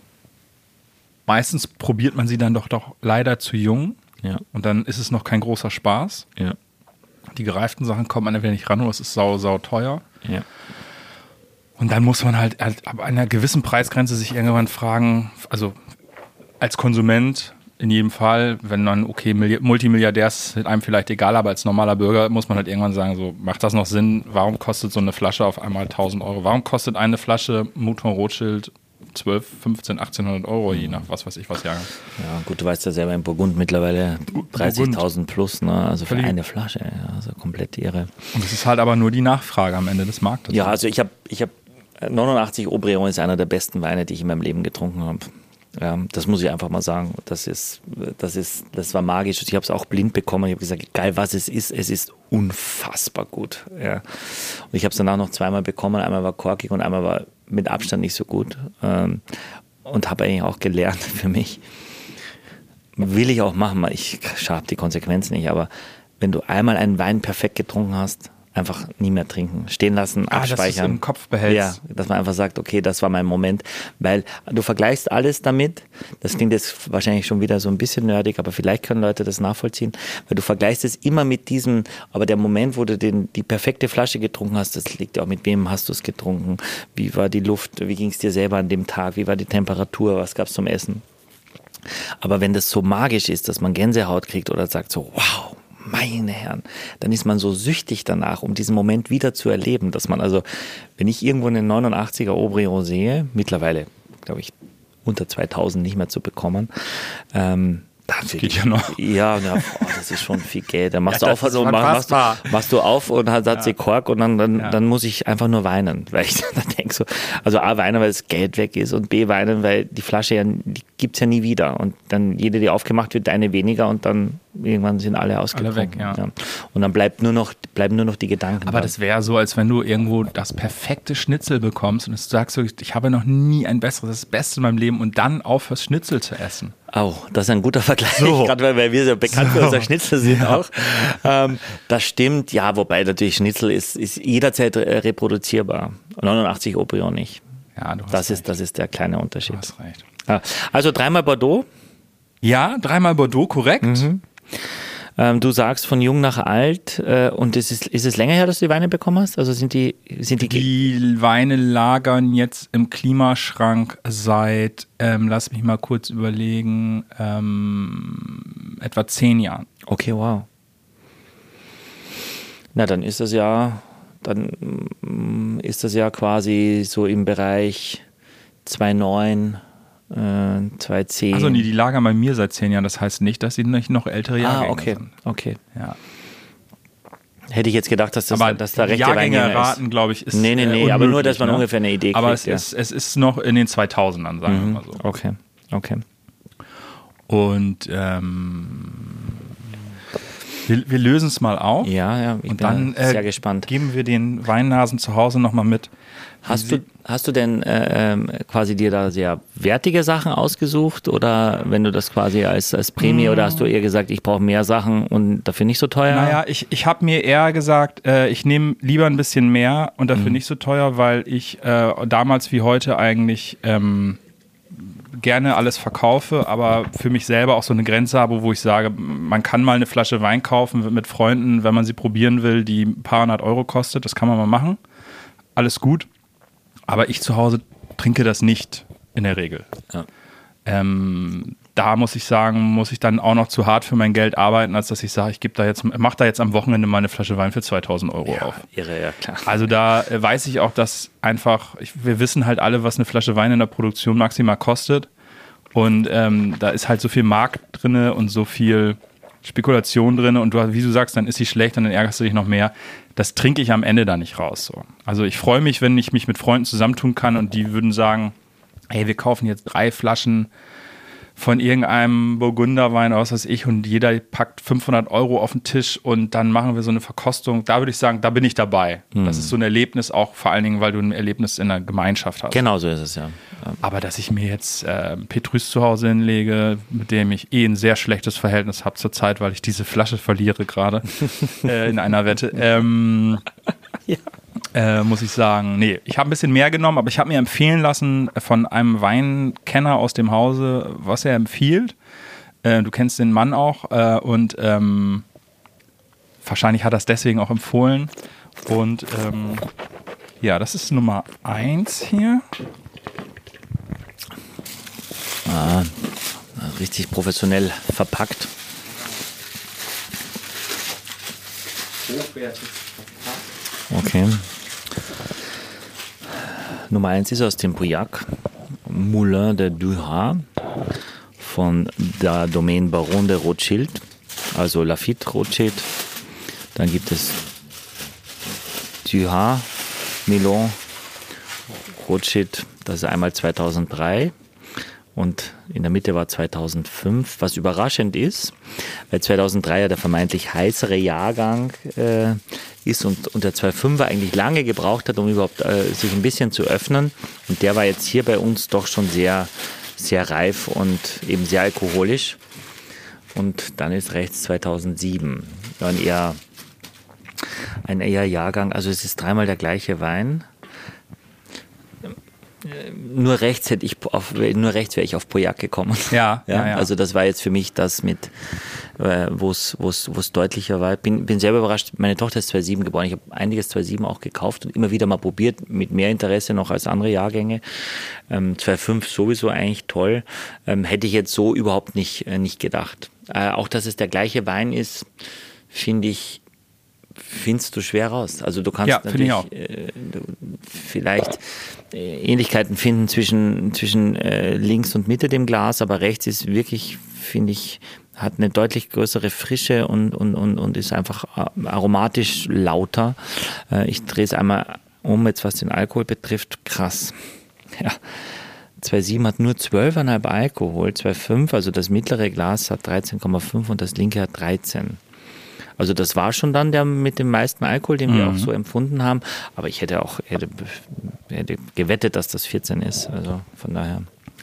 Speaker 1: meistens probiert man sie dann doch, doch leider zu jung.
Speaker 2: Ja.
Speaker 1: Und dann ist es noch kein großer Spaß.
Speaker 2: Ja.
Speaker 1: Die gereiften Sachen kommt man entweder nicht ran oder es ist sau, sau teuer.
Speaker 2: Ja.
Speaker 1: Und dann muss man halt, halt ab einer gewissen Preisgrenze sich irgendwann fragen, also als Konsument in jedem Fall, wenn man, okay, Multimilliardär ist einem vielleicht egal, aber als normaler Bürger muss man halt irgendwann sagen, so, macht das noch Sinn? Warum kostet so eine Flasche auf einmal tausend Euro? Warum kostet eine Flasche Mouton Rothschild zwölf, fünfzehn, achtzehnhundert Euro, je nach was weiß ich was Jahr?
Speaker 2: Ja, gut, du weißt ja selber, in Burgund mittlerweile dreißigtausend plus, ne? Also für
Speaker 1: Völlig.
Speaker 2: Eine Flasche, ja, also komplett irre.
Speaker 1: Und das ist halt aber nur die Nachfrage am Ende des Marktes.
Speaker 2: Ja, also ich habe ich hab neunundachtzig Aubryon ist einer der besten Weine, die ich in meinem Leben getrunken habe. Ja, das muss ich einfach mal sagen. Das ist, das ist, das war magisch. Ich habe es auch blind bekommen. Ich habe gesagt, geil, was es ist. Es ist unfassbar gut. Ja. Und ich habe es danach noch zweimal bekommen. Einmal war korkig und einmal war mit Abstand nicht so gut. Und habe eigentlich auch gelernt für mich. Will ich auch machen. Ich habe die Konsequenzen nicht. Aber wenn du einmal einen Wein perfekt getrunken hast, einfach nie mehr trinken, stehen lassen,
Speaker 1: ah,
Speaker 2: abspeichern.
Speaker 1: Dass du es im Kopf behältst.
Speaker 2: Ja, dass man einfach sagt, okay, das war mein Moment, weil du vergleichst alles damit, das klingt jetzt wahrscheinlich schon wieder so ein bisschen nerdig, aber vielleicht können Leute das nachvollziehen, weil du vergleichst es immer mit diesem, aber der Moment, wo du den, die perfekte Flasche getrunken hast, das liegt ja auch, mit wem hast du es getrunken, wie war die Luft, wie ging es dir selber an dem Tag, wie war die Temperatur, was gab es zum Essen. Aber wenn das so magisch ist, dass man Gänsehaut kriegt oder sagt so, wow, meine Herren, dann ist man so süchtig danach, um diesen Moment wieder zu erleben, dass man also, wenn ich irgendwo einen neunundachtziger Aubryon sehe, mittlerweile, glaube ich, unter zweitausend nicht mehr zu bekommen, ähm,
Speaker 1: das geht ja noch.
Speaker 2: Ja, ja oh, das ist schon viel Geld. Dann machst
Speaker 1: ja,
Speaker 2: du auf, also machst, machst du auf und hat, hat sie Kork und dann, dann, ja. dann muss ich einfach nur weinen, weil ich dann denke so, also A, weinen, weil das Geld weg ist und B, weinen, weil die Flasche ja, die gibt's ja nie wieder und dann jede, die aufgemacht wird, eine weniger und dann irgendwann sind alle ausgetrunken.
Speaker 1: Alle weg, ja.
Speaker 2: Ja. Und dann bleibt nur noch, bleiben nur noch die Gedanken.
Speaker 1: Aber da. Das wäre so, als wenn du irgendwo das perfekte Schnitzel bekommst und du sagst so, ich habe noch nie ein besseres, das Beste in meinem Leben und dann aufhörst, Schnitzel zu essen.
Speaker 2: Oh, das ist ein guter Vergleich,
Speaker 1: so.
Speaker 2: gerade weil, weil wir so bekannt
Speaker 1: so.
Speaker 2: für unser Schnitzel sind
Speaker 1: ja.
Speaker 2: auch. Ähm, das stimmt, ja, wobei natürlich Schnitzel ist, ist jederzeit reproduzierbar. neunundachtzig Aubryon nicht.
Speaker 1: Ja, du hast
Speaker 2: das
Speaker 1: recht.
Speaker 2: ist, das ist der kleine Unterschied.
Speaker 1: Du hast recht.
Speaker 2: Ja. Also dreimal Bordeaux.
Speaker 1: Ja, dreimal Bordeaux, korrekt.
Speaker 2: Mhm. Ähm, du sagst von jung nach alt äh, und ist es, ist es länger her, dass du die Weine bekommen hast? Also sind die, sind die,
Speaker 1: die Weine lagern jetzt im Klimaschrank seit, ähm, lass mich mal kurz überlegen, ähm, etwa zehn Jahren.
Speaker 2: Okay, wow. Na, dann ist das ja, dann ist das ja quasi so im Bereich zwei Komma neun, äh, zwei Komma zehn.
Speaker 1: Also nee, die lagern bei mir seit zehn Jahren. Das heißt nicht, dass sie nicht noch ältere Jahrgänge
Speaker 2: ah, okay.
Speaker 1: sind.
Speaker 2: Okay.
Speaker 1: Ja.
Speaker 2: Hätte ich jetzt gedacht, dass das
Speaker 1: aber
Speaker 2: dass da rechte
Speaker 1: Jahrgänge
Speaker 2: Weingänge
Speaker 1: raten, glaube ich, ist
Speaker 2: Nee, nee, nee,
Speaker 1: äh,
Speaker 2: aber nur, dass man
Speaker 1: ne?
Speaker 2: ungefähr eine Idee kriegt.
Speaker 1: Aber es,
Speaker 2: ja.
Speaker 1: ist, es ist noch in den zweitausendern, sagen
Speaker 2: mhm.
Speaker 1: wir mal so.
Speaker 2: Okay, okay.
Speaker 1: Und ähm, wir, wir lösen es mal auf.
Speaker 2: Ja, ja, ich
Speaker 1: und
Speaker 2: bin
Speaker 1: dann äh,
Speaker 2: sehr gespannt.
Speaker 1: Geben wir den Weinnasen zu Hause nochmal mit.
Speaker 2: Hast du, hast du denn äh, ähm, quasi dir da sehr wertige Sachen ausgesucht oder wenn du das quasi als, als Prämie mm. oder hast du eher gesagt, ich brauche mehr Sachen und dafür nicht so teuer?
Speaker 1: Naja, ich, ich habe mir eher gesagt, äh, ich nehme lieber ein bisschen mehr und dafür mm. nicht so teuer, weil ich äh, damals wie heute eigentlich ähm, gerne alles verkaufe, aber für mich selber auch so eine Grenze habe, wo ich sage, man kann mal eine Flasche Wein kaufen mit Freunden, wenn man sie probieren will, die ein paar hundert Euro kostet. Das kann man mal machen. Alles gut. Aber ich zu Hause trinke das nicht in der Regel. Ja. Ähm, da muss ich sagen, muss ich dann auch noch zu hart für mein Geld arbeiten, als dass ich sage, ich gebe da jetzt, mach da jetzt am Wochenende mal eine Flasche Wein für zweitausend Euro
Speaker 2: ja,
Speaker 1: auf.
Speaker 2: Irre, ja klar.
Speaker 1: Also da äh, weiß ich auch, dass einfach, ich, wir wissen halt alle, was eine Flasche Wein in der Produktion maximal kostet. Und ähm, da ist halt so viel Markt drin und so viel Spekulation drin. Und du, wie du sagst, dann ist sie schlecht und dann ärgerst du dich noch mehr. Das trinke ich am Ende da nicht raus. So. Also ich freue mich, wenn ich mich mit Freunden zusammentun kann und die würden sagen, hey, wir kaufen jetzt drei Flaschen von irgendeinem Burgunderwein aus, was ich, und jeder packt fünfhundert Euro auf den Tisch und dann machen wir so eine Verkostung. Da würde ich sagen, da bin ich dabei. Hm. Das ist so ein Erlebnis auch, vor allen Dingen, weil du ein Erlebnis in der Gemeinschaft hast.
Speaker 2: Genau so ist es, ja.
Speaker 1: Aber dass ich mir jetzt äh, Petrus zu Hause hinlege, mit dem ich eh ein sehr schlechtes Verhältnis habe zurzeit, weil ich diese Flasche verliere gerade äh, in einer Wette, ähm, ja. Äh, muss ich sagen, nee, ich habe ein bisschen mehr genommen, aber ich habe mir empfehlen lassen von einem Weinkenner aus dem Hause, was er empfiehlt. Äh, du kennst den Mann auch äh, und ähm, wahrscheinlich hat er es deswegen auch empfohlen. Und ähm, ja, das ist Nummer eins hier.
Speaker 2: Ah, richtig professionell verpackt.
Speaker 1: Hochwertig verpackt.
Speaker 2: Okay. Nummer eins ist aus dem Pauillac, Moulin de Duhat von der Domaine Baron de Rothschild, also Lafite Rothschild. Dann gibt es Duhat, Milon, Rothschild, das ist einmal zweitausenddrei. Und in der Mitte war zweitausendfünf, was überraschend ist, weil zweitausenddrei ja der vermeintlich heißere Jahrgang äh, ist und, und der zwei Komma fünfer eigentlich lange gebraucht hat, um überhaupt äh, sich ein bisschen zu öffnen. Und der war jetzt hier bei uns doch schon sehr, sehr reif und eben sehr alkoholisch. Und dann ist rechts zweitausendsieben. Ein eher, ein eher Jahrgang, also es ist dreimal der gleiche Wein. Nur rechts hätte ich auf, nur rechts wäre ich auf Pauillac gekommen.
Speaker 1: Ja,
Speaker 2: ja,
Speaker 1: ja, ja.
Speaker 2: Also das war jetzt für mich das mit, äh, wo es wo es wo es deutlicher war. Bin bin selber überrascht. Meine Tochter ist zweitausendsieben geboren. Ich habe einiges zweitausendsieben auch gekauft und immer wieder mal probiert, mit mehr Interesse noch als andere Jahrgänge. Ähm, zweitausendfünf sowieso eigentlich toll. Ähm, hätte ich jetzt so überhaupt nicht äh, nicht gedacht. Äh, auch dass es der gleiche Wein ist, finde ich. Findest du schwer raus. Also du kannst
Speaker 1: ja,
Speaker 2: natürlich äh, du, vielleicht äh, Ähnlichkeiten finden zwischen, zwischen äh, links und Mitte dem Glas, aber rechts ist wirklich, finde ich, hat eine deutlich größere Frische und, und, und, und ist einfach aromatisch lauter. Äh, ich drehe es einmal um, jetzt was den Alkohol betrifft. Krass. Ja. zweitausendsieben hat nur zwölf Komma fünf Alkohol, zweitausendfünf, also das mittlere Glas hat dreizehn Komma fünf und das linke hat dreizehn. Also das war schon dann der mit dem meisten Alkohol, den wir mhm. auch so empfunden haben. Aber ich hätte auch hätte, hätte gewettet, dass das vierzehn ist. Also von daher.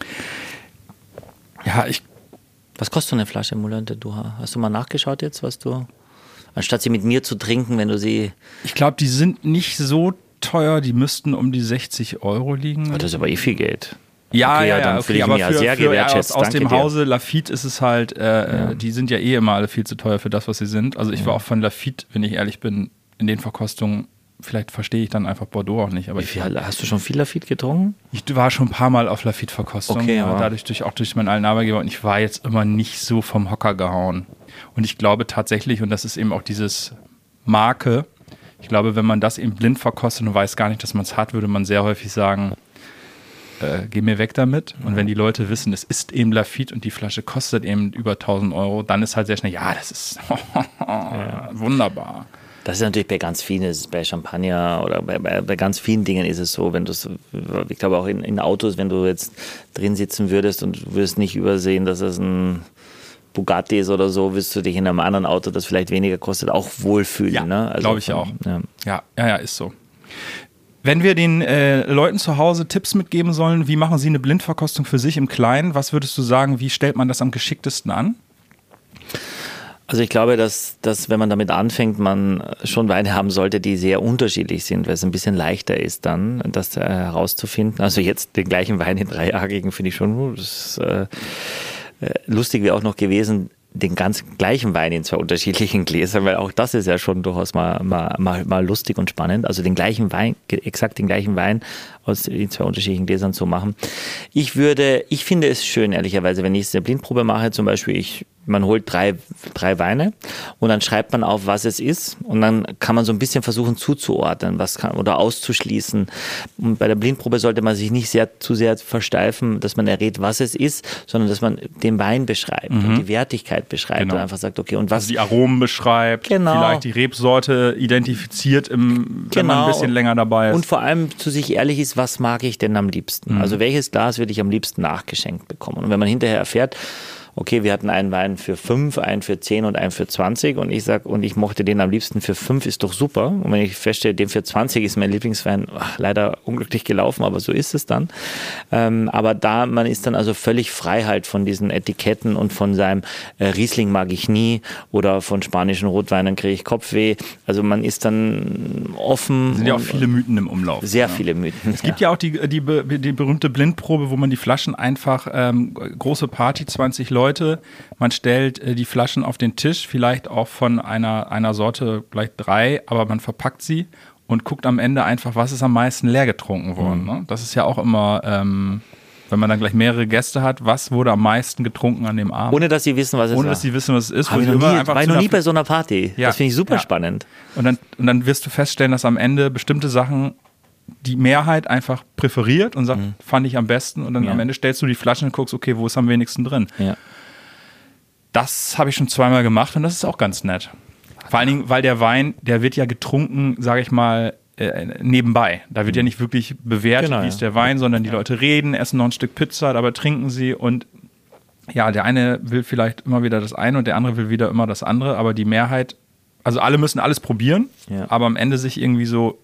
Speaker 1: Ja, ich.
Speaker 2: Was kostet so eine Flasche Moulin de Duhat? Hast du mal nachgeschaut jetzt, was du, anstatt sie mit mir zu trinken, wenn du sie...
Speaker 1: Ich glaube, die sind nicht so teuer. Die müssten um die sechzig Euro liegen.
Speaker 2: Oh, das ist aber eh viel Geld.
Speaker 1: Ja,
Speaker 2: okay,
Speaker 1: ja,
Speaker 2: ja, dann
Speaker 1: ja, okay,
Speaker 2: ich
Speaker 1: aber
Speaker 2: mich
Speaker 1: für,
Speaker 2: sehr
Speaker 1: für, aus, aus dem
Speaker 2: dir.
Speaker 1: Hause Lafite ist es halt, äh,
Speaker 2: ja.
Speaker 1: die sind ja eh immer alle viel zu teuer für das, was sie sind. Also ich ja. war auch von Lafite, wenn ich ehrlich bin, in den Verkostungen, vielleicht verstehe ich dann einfach Bordeaux auch nicht. Aber
Speaker 2: Wie viel, hast du schon viel Lafite getrunken?
Speaker 1: Ich war schon ein paar Mal auf Lafite-Verkostungen,
Speaker 2: okay,
Speaker 1: ja. dadurch durch, auch durch meinen alten Arbeitgeber, und ich war jetzt immer nicht so vom Hocker gehauen. Und ich glaube tatsächlich, und das ist eben auch dieses Marke, ich glaube, wenn man das eben blind verkostet und weiß gar nicht, dass man es hat, würde man sehr häufig sagen, Äh, geh mir weg damit. Und wenn die Leute wissen, es ist eben Lafite und die Flasche kostet eben über tausend Euro, dann ist halt sehr schnell, ja, das ist ja. wunderbar.
Speaker 2: Das ist natürlich bei ganz vielen, das ist bei Champagner oder bei, bei, bei ganz vielen Dingen ist es so, wenn du es, ich glaube auch in, in Autos, wenn du jetzt drin sitzen würdest und du würdest nicht übersehen, dass es ein Bugatti ist oder so, wirst du dich in einem anderen Auto, das vielleicht weniger kostet, auch wohlfühlen.
Speaker 1: Ja,
Speaker 2: ne? Also
Speaker 1: glaube ich
Speaker 2: von,
Speaker 1: auch.
Speaker 2: Ja.
Speaker 1: ja, ja, ja, ist so. Wenn wir den äh, Leuten zu Hause Tipps mitgeben sollen, wie machen sie eine Blindverkostung für sich im Kleinen, was würdest du sagen, wie stellt man das am geschicktesten an?
Speaker 2: Also ich glaube, dass, dass wenn man damit anfängt, man schon Weine haben sollte, die sehr unterschiedlich sind, weil es ein bisschen leichter ist dann, das äh, herauszufinden. Also jetzt den gleichen Wein in dreijagigen finde ich schon, das ist, äh, lustig wäre auch noch gewesen, den ganz gleichen Wein in zwei unterschiedlichen Gläsern, weil auch das ist ja schon durchaus mal, mal, mal, mal lustig und spannend. Also den gleichen Wein, exakt den gleichen Wein aus in zwei unterschiedlichen Gläsern zu machen. Ich würde, ich finde es schön, ehrlicherweise, wenn ich eine Blindprobe mache, zum Beispiel, ich, man holt drei, drei Weine und dann schreibt man auf, was es ist und dann kann man so ein bisschen versuchen zuzuordnen, was kann, oder auszuschließen. Und bei der Blindprobe sollte man sich nicht sehr, zu sehr versteifen, dass man errät, was es ist, sondern dass man den Wein beschreibt mhm. und die Wertigkeit beschreibt genau. und einfach sagt, okay, und was...
Speaker 1: Also die Aromen beschreibt, genau. vielleicht die Rebsorte identifiziert, im,
Speaker 2: genau.
Speaker 1: wenn man ein bisschen länger dabei ist.
Speaker 2: Und vor allem zu sich ehrlich ist, was mag ich denn am liebsten? Mhm. Also welches Glas würde ich am liebsten nachgeschenkt bekommen? Und wenn man hinterher erfährt, okay, wir hatten einen Wein für fünf, einen für zehn und einen für zwanzig und ich sag, und ich mochte den am liebsten für fünf, ist doch super. Und wenn ich feststelle, den für zwanzig ist mein Lieblingswein, ach, leider unglücklich gelaufen, aber so ist es dann. Ähm, aber da, man ist dann also völlig frei halt von diesen Etiketten und von seinem äh, Riesling mag ich nie oder von spanischen Rotweinen kriege ich Kopfweh. Also man ist dann offen.
Speaker 1: Es sind ja auch viele Mythen im Umlauf.
Speaker 2: Sehr
Speaker 1: ja.
Speaker 2: viele Mythen.
Speaker 1: Es gibt ja, ja auch die, die, die berühmte Blindprobe, wo man die Flaschen einfach, ähm, große Party, zwanzig Leute, man stellt äh, die Flaschen auf den Tisch, vielleicht auch von einer, einer Sorte gleich drei, aber man verpackt sie und guckt am Ende einfach, was ist am meisten leer getrunken worden. Mhm. Ne? Das ist ja auch immer, ähm, wenn man dann gleich mehrere Gäste hat, was wurde am meisten getrunken an dem Abend?
Speaker 2: Ohne, dass sie wissen, was es ist.
Speaker 1: Ohne, dass sie wissen, was es ist.
Speaker 2: Hab ich noch nie, war ich noch nie bei so einer Party. Ja. Das finde ich super ja. spannend.
Speaker 1: Und dann, und dann wirst du feststellen, dass am Ende bestimmte Sachen die Mehrheit einfach präferiert und sagt, mhm. fand ich am besten. Und dann ja. am Ende stellst du die Flaschen und guckst, okay, wo ist am wenigsten drin? Ja. Das habe ich schon zweimal gemacht und das ist auch ganz nett. Vor allen Dingen, weil der Wein, der wird ja getrunken, sage ich mal, äh, nebenbei. Da wird ja nicht wirklich bewertet, genau, wie ist der Wein, sondern die ja. Leute reden, essen noch ein Stück Pizza, dabei trinken sie und ja, der eine will vielleicht immer wieder das eine und der andere will wieder immer das andere, aber die Mehrheit, also alle müssen alles probieren, ja. aber am Ende sich irgendwie so,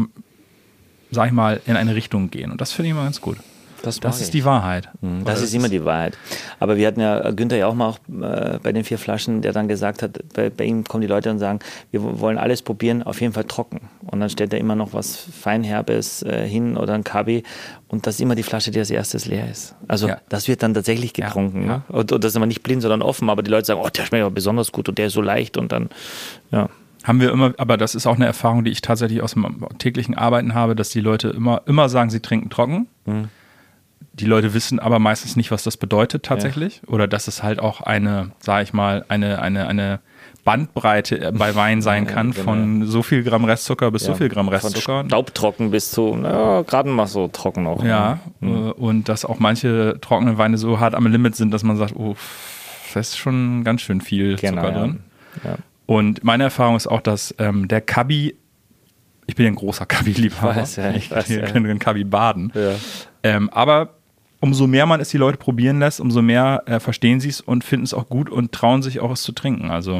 Speaker 1: sag ich mal, in eine Richtung gehen und das finde ich immer ganz gut. Das, das ist die Wahrheit.
Speaker 2: Das, das ist immer die Wahrheit. Aber wir hatten ja Günther ja auch mal auch, äh, bei den vier Flaschen, der dann gesagt hat, bei, bei ihm kommen die Leute und sagen, wir wollen alles probieren, auf jeden Fall trocken. Und dann stellt er immer noch was Feinherbes äh, hin oder ein Kabi und das ist immer die Flasche, die als erstes leer ist. Also ja. das wird dann tatsächlich getrunken. Ja, ja. Ne? Und, und das ist immer nicht blind, sondern offen, aber die Leute sagen, oh, der schmeckt aber besonders gut und der ist so leicht und dann, ja.
Speaker 1: Haben wir immer, aber das ist auch eine Erfahrung, die ich tatsächlich aus dem täglichen Arbeiten habe, dass die Leute immer, immer sagen, sie trinken trocken. Mhm. Die Leute wissen aber meistens nicht, was das bedeutet tatsächlich. Ja. Oder dass es halt auch eine, sage ich mal, eine, eine, eine Bandbreite bei Wein sein kann, ja, genau. von so viel Gramm Restzucker bis ja, so viel Gramm Restzucker.
Speaker 2: Von staubtrocken bis zu, naja, gerade mal so trocken auch.
Speaker 1: Ja, mhm. und dass auch manche trockene Weine so hart am Limit sind, dass man sagt, oh, da ist schon ganz schön viel genau, Zucker drin. Ja. Ja. Und meine Erfahrung ist auch, dass ähm, der Kabi, ich bin ja ein großer Kabi-Liebhaber, ich, ja, ich, ich ja. kann den Kabi baden, ja. ähm, aber umso mehr man es die Leute probieren lässt, umso mehr äh, verstehen sie es und finden es auch gut und trauen sich auch, es zu trinken. Also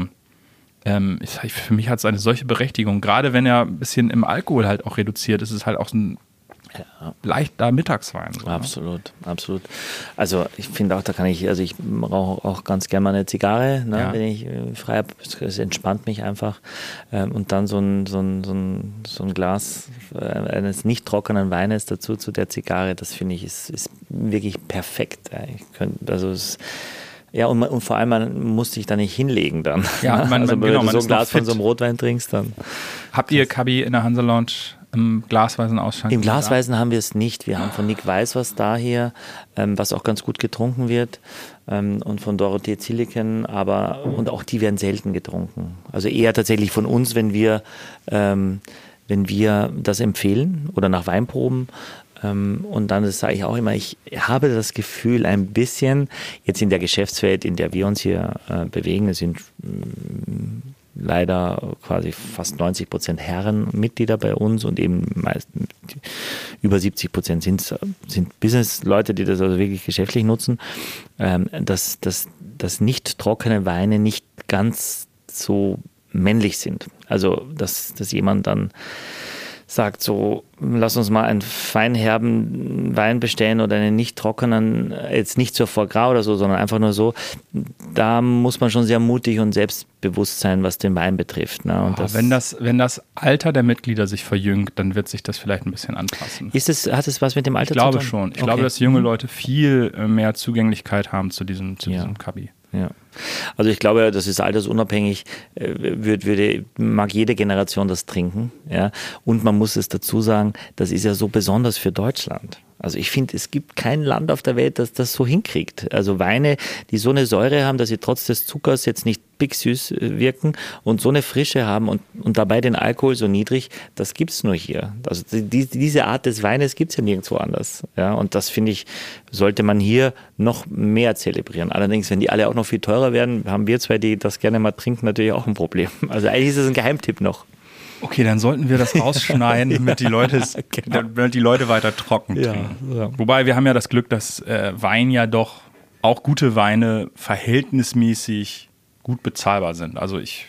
Speaker 1: ähm, ich, für mich hat es eine solche Berechtigung. Gerade wenn er ein bisschen im Alkohol halt auch reduziert ist, ist es halt auch so ein ja. leichter Mittagswein. So,
Speaker 2: absolut, ne? absolut. Also ich finde auch, da kann ich, also ich rauche auch ganz gerne mal eine Zigarre, ne, ja. wenn ich frei habe. Es entspannt mich einfach. Ähm, und dann so ein, so ein, so ein, so ein Glas äh, eines nicht trockenen Weines dazu zu der Zigarre, das finde ich ist, ist wirklich perfekt. Ja, ich könnt, also es ja, und, man, und vor allem, man muss sich da nicht hinlegen dann.
Speaker 1: Ja, man,
Speaker 2: also,
Speaker 1: man,
Speaker 2: wenn
Speaker 1: genau,
Speaker 2: du so ein Glas von so einem Rotwein trinkst, dann.
Speaker 1: Habt ihr Kabi in der Hansa Lounge im glasweisen Ausschank?
Speaker 2: Im glasweisen da? Haben wir es nicht. Wir haben von Nick Weiß was da hier, ähm, was auch ganz gut getrunken wird. Ähm, und von Dorothee Zilliken, aber, und auch die werden selten getrunken. Also eher tatsächlich von uns, wenn wir, ähm, wenn wir das empfehlen oder nach Weinproben. Ähm, und dann sage ich auch immer, ich habe das Gefühl ein bisschen, jetzt in der Geschäftswelt, in der wir uns hier äh, bewegen, es sind mh, leider quasi fast neunzig Prozent Herren Mitglieder bei uns und eben meist, über siebzig Prozent sind, sind Business-Leute, die das also wirklich geschäftlich nutzen, ähm, dass, dass, dass nicht trockene Weine nicht ganz so männlich sind. Also, dass, dass jemand dann sagt so, lass uns mal einen feinherben Wein bestellen oder einen nicht trockenen, jetzt nicht zur Foie Gras oder so, sondern einfach nur so, da muss man schon sehr mutig und selbstbewusst sein, was den Wein betrifft. Ne? Und
Speaker 1: oh,
Speaker 2: das,
Speaker 1: wenn, das, wenn das Alter der Mitglieder sich verjüngt, dann wird sich das vielleicht ein bisschen anpassen.
Speaker 2: Ist es, hat es was mit dem Alter
Speaker 1: ich
Speaker 2: zu tun?
Speaker 1: Ich glaube schon. Ich
Speaker 2: okay.
Speaker 1: glaube, dass junge Leute viel mehr Zugänglichkeit haben zu diesem, zu
Speaker 2: ja.
Speaker 1: diesem Cubby.
Speaker 2: Ja. Also ich glaube, das ist altersunabhängig, würde, würde, mag jede Generation das trinken. Ja? Und man muss es dazu sagen, das ist ja so besonders für Deutschland. Also ich finde, es gibt kein Land auf der Welt, das das so hinkriegt. Also Weine, die so eine Säure haben, dass sie trotz des Zuckers jetzt nicht picksüß wirken und so eine Frische haben und, und dabei den Alkohol so niedrig, das gibt's nur hier. Also die, diese Art des Weines gibt's ja nirgendwo anders. Ja, und das, finde ich, sollte man hier noch mehr zelebrieren. Allerdings, wenn die alle auch noch viel teurer werden, haben wir zwei, die das gerne mal trinken, natürlich auch ein Problem. Also eigentlich ist es ein Geheimtipp noch.
Speaker 1: Okay, dann sollten wir das rausschneiden, damit die Leute, genau. damit die Leute weiter trocken trinken. Ja, ja. Wobei wir haben ja das Glück, dass äh, Wein ja doch, auch gute Weine, verhältnismäßig gut bezahlbar sind. Also ich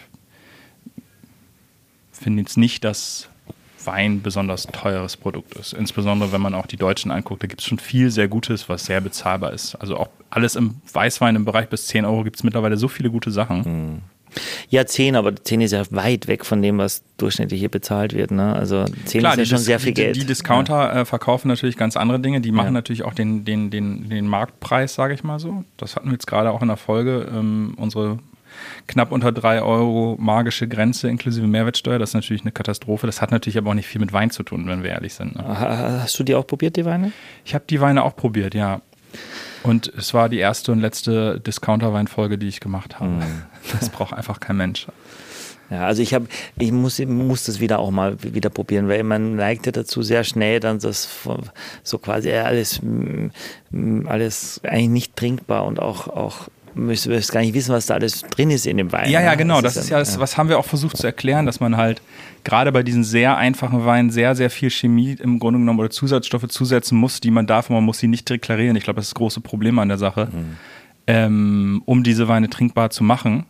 Speaker 1: finde jetzt nicht, dass Wein ein besonders teures Produkt ist. Insbesondere, wenn man auch die Deutschen anguckt, da gibt es schon viel sehr Gutes, was sehr bezahlbar ist. Also auch alles im Weißwein im Bereich bis zehn Euro gibt es mittlerweile so viele gute Sachen.
Speaker 2: Mhm. Ja, zehn, aber zehn ist ja weit weg von dem, was durchschnittlich hier bezahlt wird. Ne? Also zehn
Speaker 1: Klar,
Speaker 2: ist ja schon
Speaker 1: Dis-
Speaker 2: sehr viel
Speaker 1: die,
Speaker 2: Geld.
Speaker 1: Die Discounter ja. äh, verkaufen natürlich ganz andere Dinge. Die machen
Speaker 2: ja.
Speaker 1: natürlich auch den, den, den, den Marktpreis, sage ich mal so. Das hatten wir jetzt gerade auch in der Folge. Ähm, unsere knapp unter drei Euro magische Grenze inklusive Mehrwertsteuer, das ist natürlich eine Katastrophe. Das hat natürlich aber auch nicht viel mit Wein zu tun, wenn wir ehrlich sind. Ne?
Speaker 2: Hast du die auch probiert, die Weine?
Speaker 1: Ich habe die Weine auch probiert, ja. Und es war die erste und letzte Discounter-Weinfolge, die ich gemacht habe. Mm. Das braucht einfach kein Mensch.
Speaker 2: Ja, also ich habe, ich muss, muss das wieder auch mal wieder probieren, weil man neigt ja dazu sehr schnell dann das so quasi alles, alles eigentlich nicht trinkbar und auch, auch müssen wir gar nicht wissen, was da alles drin ist in dem Wein.
Speaker 1: Ja, ja, genau. Das,
Speaker 2: das
Speaker 1: ist
Speaker 2: ja,
Speaker 1: das, was haben wir auch versucht zu erklären, dass man halt gerade bei diesen sehr einfachen Weinen sehr, sehr viel Chemie im Grunde genommen oder Zusatzstoffe zusetzen muss, die man darf, und man muss sie nicht deklarieren. Ich glaube, das ist das große Problem an der Sache, mhm. ähm, um diese Weine trinkbar zu machen.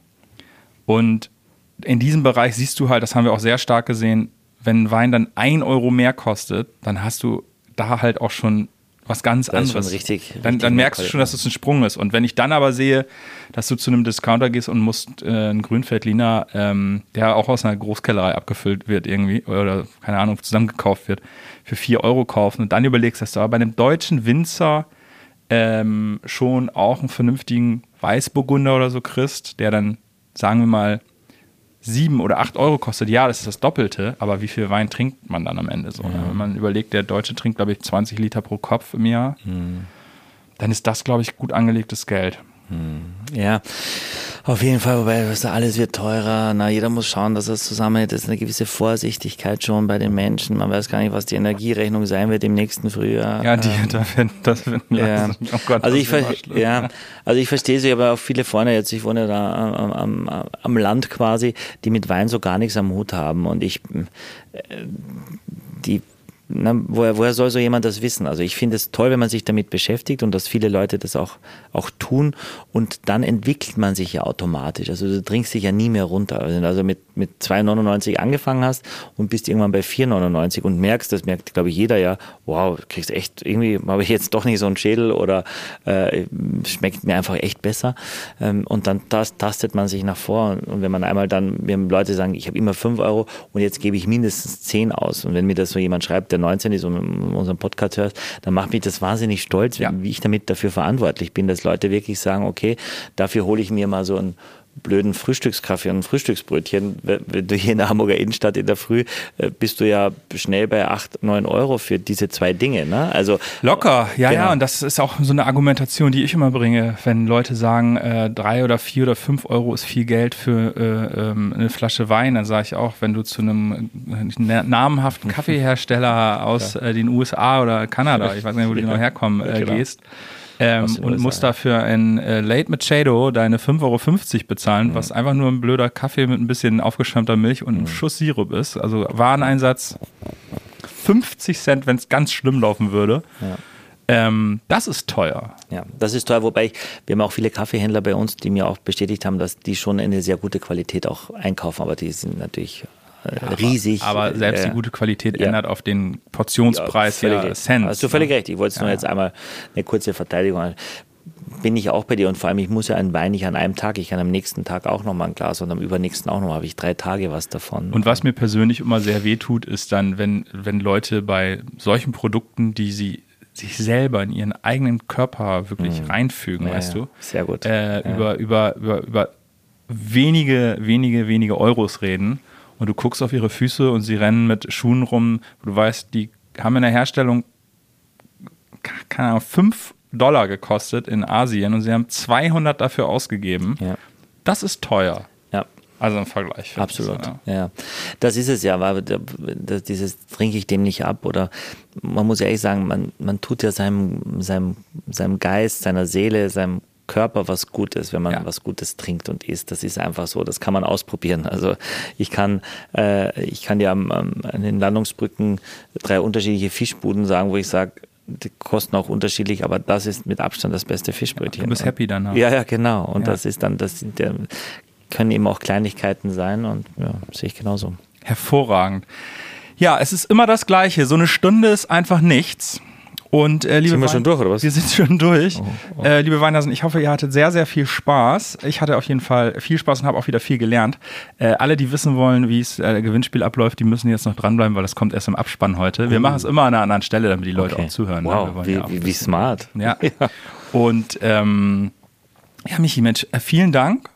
Speaker 1: Und in diesem Bereich siehst du halt, das haben wir auch sehr stark gesehen, wenn ein Wein dann ein Euro mehr kostet, dann hast du da halt auch schon was ganz
Speaker 2: das
Speaker 1: anderes.
Speaker 2: Ist schon richtig,
Speaker 1: dann,
Speaker 2: richtig
Speaker 1: dann merkst du schon, dass es ein Sprung ist. Und wenn ich dann aber sehe, dass du zu einem Discounter gehst und musst äh, einen Grünfeldliner, ähm, der auch aus einer Großkellerei abgefüllt wird irgendwie, oder keine Ahnung, zusammengekauft wird, für vier Euro kaufen und dann überlegst, dass du aber bei einem deutschen Winzer ähm, schon auch einen vernünftigen Weißburgunder oder so kriegst, der dann, sagen wir mal, sieben oder acht Euro kostet, ja, das ist das Doppelte, aber wie viel Wein trinkt man dann am Ende so? Ja. Wenn man überlegt, der Deutsche trinkt, glaube ich, zwanzig Liter pro Kopf im Jahr, mhm. dann ist das, glaube ich, gut angelegtes Geld.
Speaker 2: Ja, auf jeden Fall, wobei das alles wird teurer. Na, jeder muss schauen, dass er es zusammenhält. Das ist eine gewisse Vorsichtigkeit schon bei den Menschen. Man weiß gar nicht, was die Energierechnung sein wird im nächsten Frühjahr.
Speaker 1: Ja, die, ähm, da werden, das werden
Speaker 2: ja.
Speaker 1: oh Gott,
Speaker 2: also, ich ver- ja, also ich verstehe sie, aber auch viele Freunde jetzt, ich wohne da am, am, am Land quasi, die mit Wein so gar nichts am Hut haben. Und ich, äh, die Na, woher, woher soll so jemand das wissen? Also ich finde es toll, wenn man sich damit beschäftigt und dass viele Leute das auch, auch tun und dann entwickelt man sich ja automatisch. Also du trinkst dich ja nie mehr runter. Also mit, mit zwei neunundneunzig angefangen hast und bist irgendwann bei vier neunundneunzig und merkst, das merkt glaube ich jeder ja, wow, du kriegst echt, irgendwie habe ich jetzt doch nicht so einen Schädel oder äh, schmeckt mir einfach echt besser. Ähm, und dann das, tastet man sich nach vor und wenn man einmal dann, wenn Leute sagen, ich habe immer fünf Euro und jetzt gebe ich mindestens zehn aus und wenn mir das so jemand schreibt, der neunzehn ist und unseren Podcast hört, dann macht mich das wahnsinnig stolz, ja. wie ich damit dafür verantwortlich bin, dass Leute wirklich sagen, okay, dafür hole ich mir mal so einen blöden Frühstückskaffee und ein Frühstücksbrötchen. Wenn du hier in der Hamburger Innenstadt in der Früh bist du ja schnell bei acht, neun Euro für diese zwei Dinge. Ne? Also,
Speaker 1: locker, ja,
Speaker 2: genau.
Speaker 1: ja. Und das ist auch so eine Argumentation, die ich immer bringe, wenn Leute sagen, äh, drei oder vier oder fünf Euro ist viel Geld für äh, ähm, eine Flasche Wein. Dann sage ich auch, wenn du zu einem äh, namhaften Kaffeehersteller aus ja. äh, den U S A oder Kanada, ich weiß nicht, wo die genau herkommen, äh, genau. gehst, Ähm, und musst dafür ein äh, Late Machado deine fünf Euro fünfzig bezahlen, mhm. was einfach nur ein blöder Kaffee mit ein bisschen aufgeschäumter Milch und einem mhm. Schuss Sirup ist. Also Wareneinsatz fünfzig Cent, wenn es ganz schlimm laufen würde. Ja. Ähm, das ist teuer.
Speaker 2: Ja, das ist teuer, wobei ich, wir haben auch viele Kaffeehändler bei uns, die mir auch bestätigt haben, dass die schon eine sehr gute Qualität auch einkaufen, aber die sind natürlich ja, riesig.
Speaker 1: Aber, aber selbst äh, die gute Qualität ja. ändert auf den Portionspreis ja, ja Cent.
Speaker 2: Hast du völlig recht. Ich wollte es ja. nur jetzt einmal eine kurze Verteidigung. Bin ich auch bei dir und vor allem, ich muss ja einen Wein nicht an einem Tag, ich kann am nächsten Tag auch nochmal ein Glas und am übernächsten auch nochmal, habe ich drei Tage was davon.
Speaker 1: Und was mir persönlich immer sehr wehtut, ist dann, wenn, wenn Leute bei solchen Produkten, die sie sich selber in ihren eigenen Körper wirklich mhm. reinfügen, ja, weißt
Speaker 2: ja.
Speaker 1: du?
Speaker 2: Sehr gut.
Speaker 1: Äh, ja. über, über, über, über wenige, wenige, wenige Euros reden und du guckst auf ihre Füße und sie rennen mit Schuhen rum, wo du weißt, die haben in der Herstellung, keine Ahnung, fünf Dollar gekostet in Asien und sie haben zweihundert dafür ausgegeben. Ja. Das ist teuer.
Speaker 2: Ja.
Speaker 1: Also im Vergleich.
Speaker 2: Absolut. Das, ja. ja. Das ist es ja, weil das, dieses trinke ich dem nicht ab oder man muss ehrlich sagen, man, man tut ja seinem, seinem, seinem Geist, seiner Seele, seinem Körper was Gutes, wenn man ja. was Gutes trinkt und isst. Das ist einfach so, das kann man ausprobieren. Also ich kann, äh, ich kann dir am, am, an den Landungsbrücken drei unterschiedliche Fischbuden sagen, wo ich sage, die kosten auch unterschiedlich, aber das ist mit Abstand das beste Fischbrötchen.
Speaker 1: Ja, du bist happy danach.
Speaker 2: Ja, ja, genau. Und ja. das ist dann, das sind der, können eben auch Kleinigkeiten sein und ja, sehe ich genauso.
Speaker 1: Hervorragend. Ja, es ist immer das Gleiche. So eine Stunde ist einfach nichts. Und, äh, liebe
Speaker 2: sind wir
Speaker 1: Wein-
Speaker 2: schon durch, oder was?
Speaker 1: Wir sind schon durch.
Speaker 2: Oh, oh.
Speaker 1: Äh, liebe Weinhasen, ich hoffe, ihr hattet sehr, sehr viel Spaß. Ich hatte auf jeden Fall viel Spaß und habe auch wieder viel gelernt. Äh, alle, die wissen wollen, wie es äh, Gewinnspiel abläuft, die müssen jetzt noch dranbleiben, weil das kommt erst im Abspann heute. Wir uh. machen es immer an einer anderen Stelle, damit die Leute
Speaker 2: okay.
Speaker 1: auch zuhören.
Speaker 2: Wow,
Speaker 1: ne?
Speaker 2: wie,
Speaker 1: ja
Speaker 2: wie, wie smart.
Speaker 1: Ja. ja. Und ähm, ja, Michi, Mensch, äh, vielen Dank.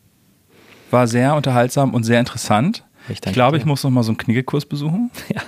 Speaker 1: War sehr unterhaltsam und sehr interessant. Ich, ich glaube, dir. ich muss noch mal so einen Knigekurs besuchen.
Speaker 2: Ja.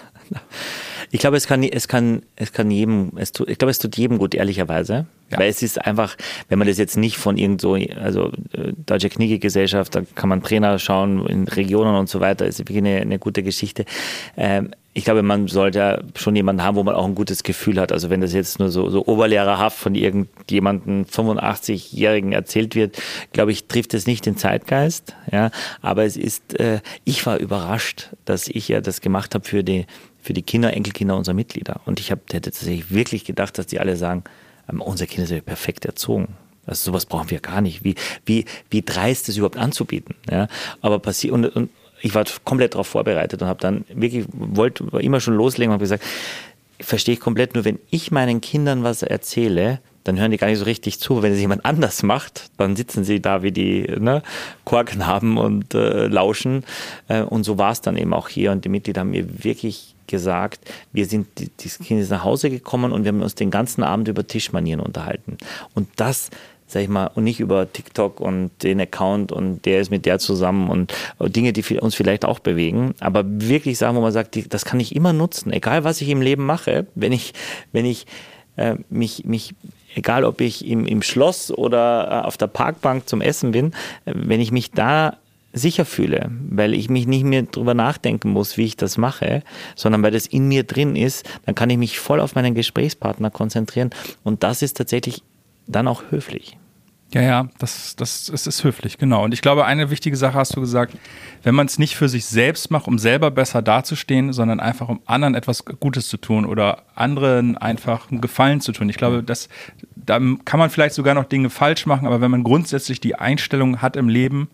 Speaker 2: Ich glaube, es kann, es kann, es kann jedem, es tut, ich glaube, es tut jedem gut, ehrlicherweise. Ja. Weil es ist einfach, wenn man das jetzt nicht von irgend so, also äh, Deutsche Knigge-Gesellschaft, da kann man Trainer schauen in Regionen und so weiter, ist wirklich eine, eine gute Geschichte. Ähm, ich glaube, man sollte ja schon jemanden haben, wo man auch ein gutes Gefühl hat. Also wenn das jetzt nur so, so oberlehrerhaft von irgendjemandem fünfundachtzigjährigen erzählt wird, glaube ich, trifft es nicht den Zeitgeist. Ja, aber es ist, äh, ich war überrascht, dass ich ja das gemacht habe für die, für die Kinder, Enkelkinder unserer Mitglieder. Und ich hab, hätte tatsächlich wirklich gedacht, dass die alle sagen, ähm, unsere Kinder sind perfekt erzogen. Also sowas brauchen wir gar nicht. Wie, wie, wie dreist es überhaupt anzubieten. Ja? Aber passiert, und, und ich war komplett darauf vorbereitet und habe dann wirklich, wollte immer schon loslegen und habe gesagt, verstehe ich komplett, nur wenn ich meinen Kindern was erzähle, dann hören die gar nicht so richtig zu. Wenn es jemand anders macht, dann sitzen sie da wie die ne, Chorknaben und äh, lauschen. Äh, und so war es dann eben auch hier. Und die Mitglieder haben mir wirklich gesagt, wir sind, die, die Kinder sind nach Hause gekommen und wir haben uns den ganzen Abend über Tischmanieren unterhalten. Und das, sag ich mal, und nicht über TikTok und den Account und der ist mit der zusammen und Dinge, die uns vielleicht auch bewegen. Aber wirklich sagen, wo man sagt, die, das kann ich immer nutzen, egal was ich im Leben mache, wenn ich, wenn ich äh, mich, mich egal ob ich im, im Schloss oder auf der Parkbank zum Essen bin, wenn ich mich da sicher fühle, weil ich mich nicht mehr drüber nachdenken muss, wie ich das mache, sondern weil das in mir drin ist, dann kann ich mich voll auf meinen Gesprächspartner konzentrieren und das ist tatsächlich dann auch höflich.
Speaker 1: Ja, ja, das, das, das ist höflich, genau. Und ich glaube, eine wichtige Sache hast du gesagt, wenn man es nicht für sich selbst macht, um selber besser dazustehen, sondern einfach um anderen etwas Gutes zu tun oder anderen einfach einen Gefallen zu tun. Ich glaube, das, da kann man vielleicht sogar noch Dinge falsch machen, aber wenn man grundsätzlich die Einstellung hat im Leben,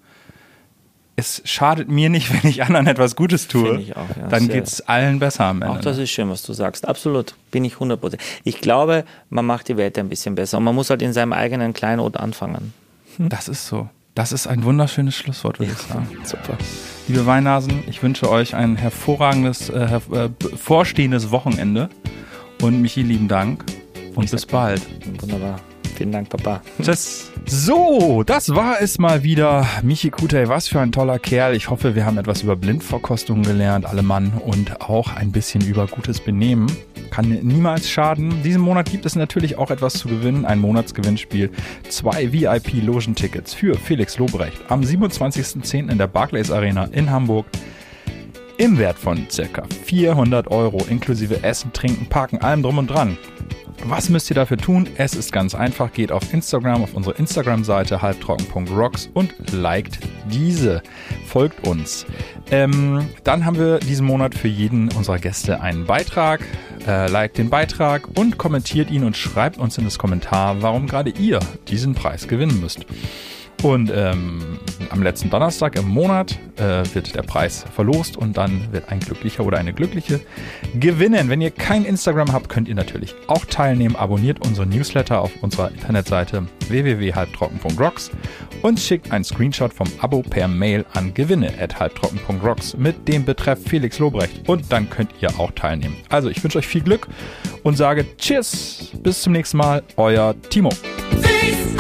Speaker 1: es schadet mir nicht, wenn ich anderen etwas Gutes tue, ich auch, ja. dann geht es allen besser am Ende.
Speaker 2: Auch das ist schön, was du sagst. Absolut, bin ich hundert Prozent. Ich glaube, man macht die Welt ein bisschen besser und man muss halt in seinem eigenen Kleinod anfangen.
Speaker 1: Hm? Das ist so. Das ist ein wunderschönes Schlusswort, würde ich sagen.
Speaker 2: Super.
Speaker 1: Liebe Weinnasen, ich wünsche euch ein hervorragendes, äh, her- äh, vorstehendes Wochenende und Michi, lieben Dank und ich bis bald.
Speaker 2: Wunderbar. Vielen Dank, Papa.
Speaker 1: Tschüss. So, das war es mal wieder. Michi Kutay, was für ein toller Kerl. Ich hoffe, wir haben etwas über Blindverkostung gelernt, alle Mann, und auch ein bisschen über gutes Benehmen. Kann niemals schaden. Diesen Monat gibt es natürlich auch etwas zu gewinnen. Ein Monatsgewinnspiel. Zwei V I P-Logentickets für Felix Lobrecht am siebenundzwanzigsten zehnten in der Barclays Arena in Hamburg. Im Wert von ca. vierhundert Euro inklusive Essen, Trinken, Parken, allem drum und dran. Was müsst ihr dafür tun? Es ist ganz einfach. Geht auf Instagram, auf unsere Instagram-Seite halbtrocken punkt rocks und liked diese. Folgt uns. Ähm, dann haben wir diesen Monat für jeden unserer Gäste einen Beitrag. Äh, liked den Beitrag und kommentiert ihn und schreibt uns in das Kommentar, warum gerade ihr diesen Preis gewinnen müsst. Und ähm, am letzten Donnerstag im Monat äh, wird der Preis verlost und dann wird ein Glücklicher oder eine Glückliche gewinnen. Wenn ihr kein Instagram habt, könnt ihr natürlich auch teilnehmen. Abonniert unseren Newsletter auf unserer Internetseite w w w punkt halbtrocken punkt rocks und schickt einen Screenshot vom Abo per Mail an gewinne at halbtrocken punkt rocks mit dem Betreff Felix Lobrecht und dann könnt ihr auch teilnehmen. Also ich wünsche euch viel Glück und sage Tschüss, bis zum nächsten Mal, euer Timo.
Speaker 3: Peace.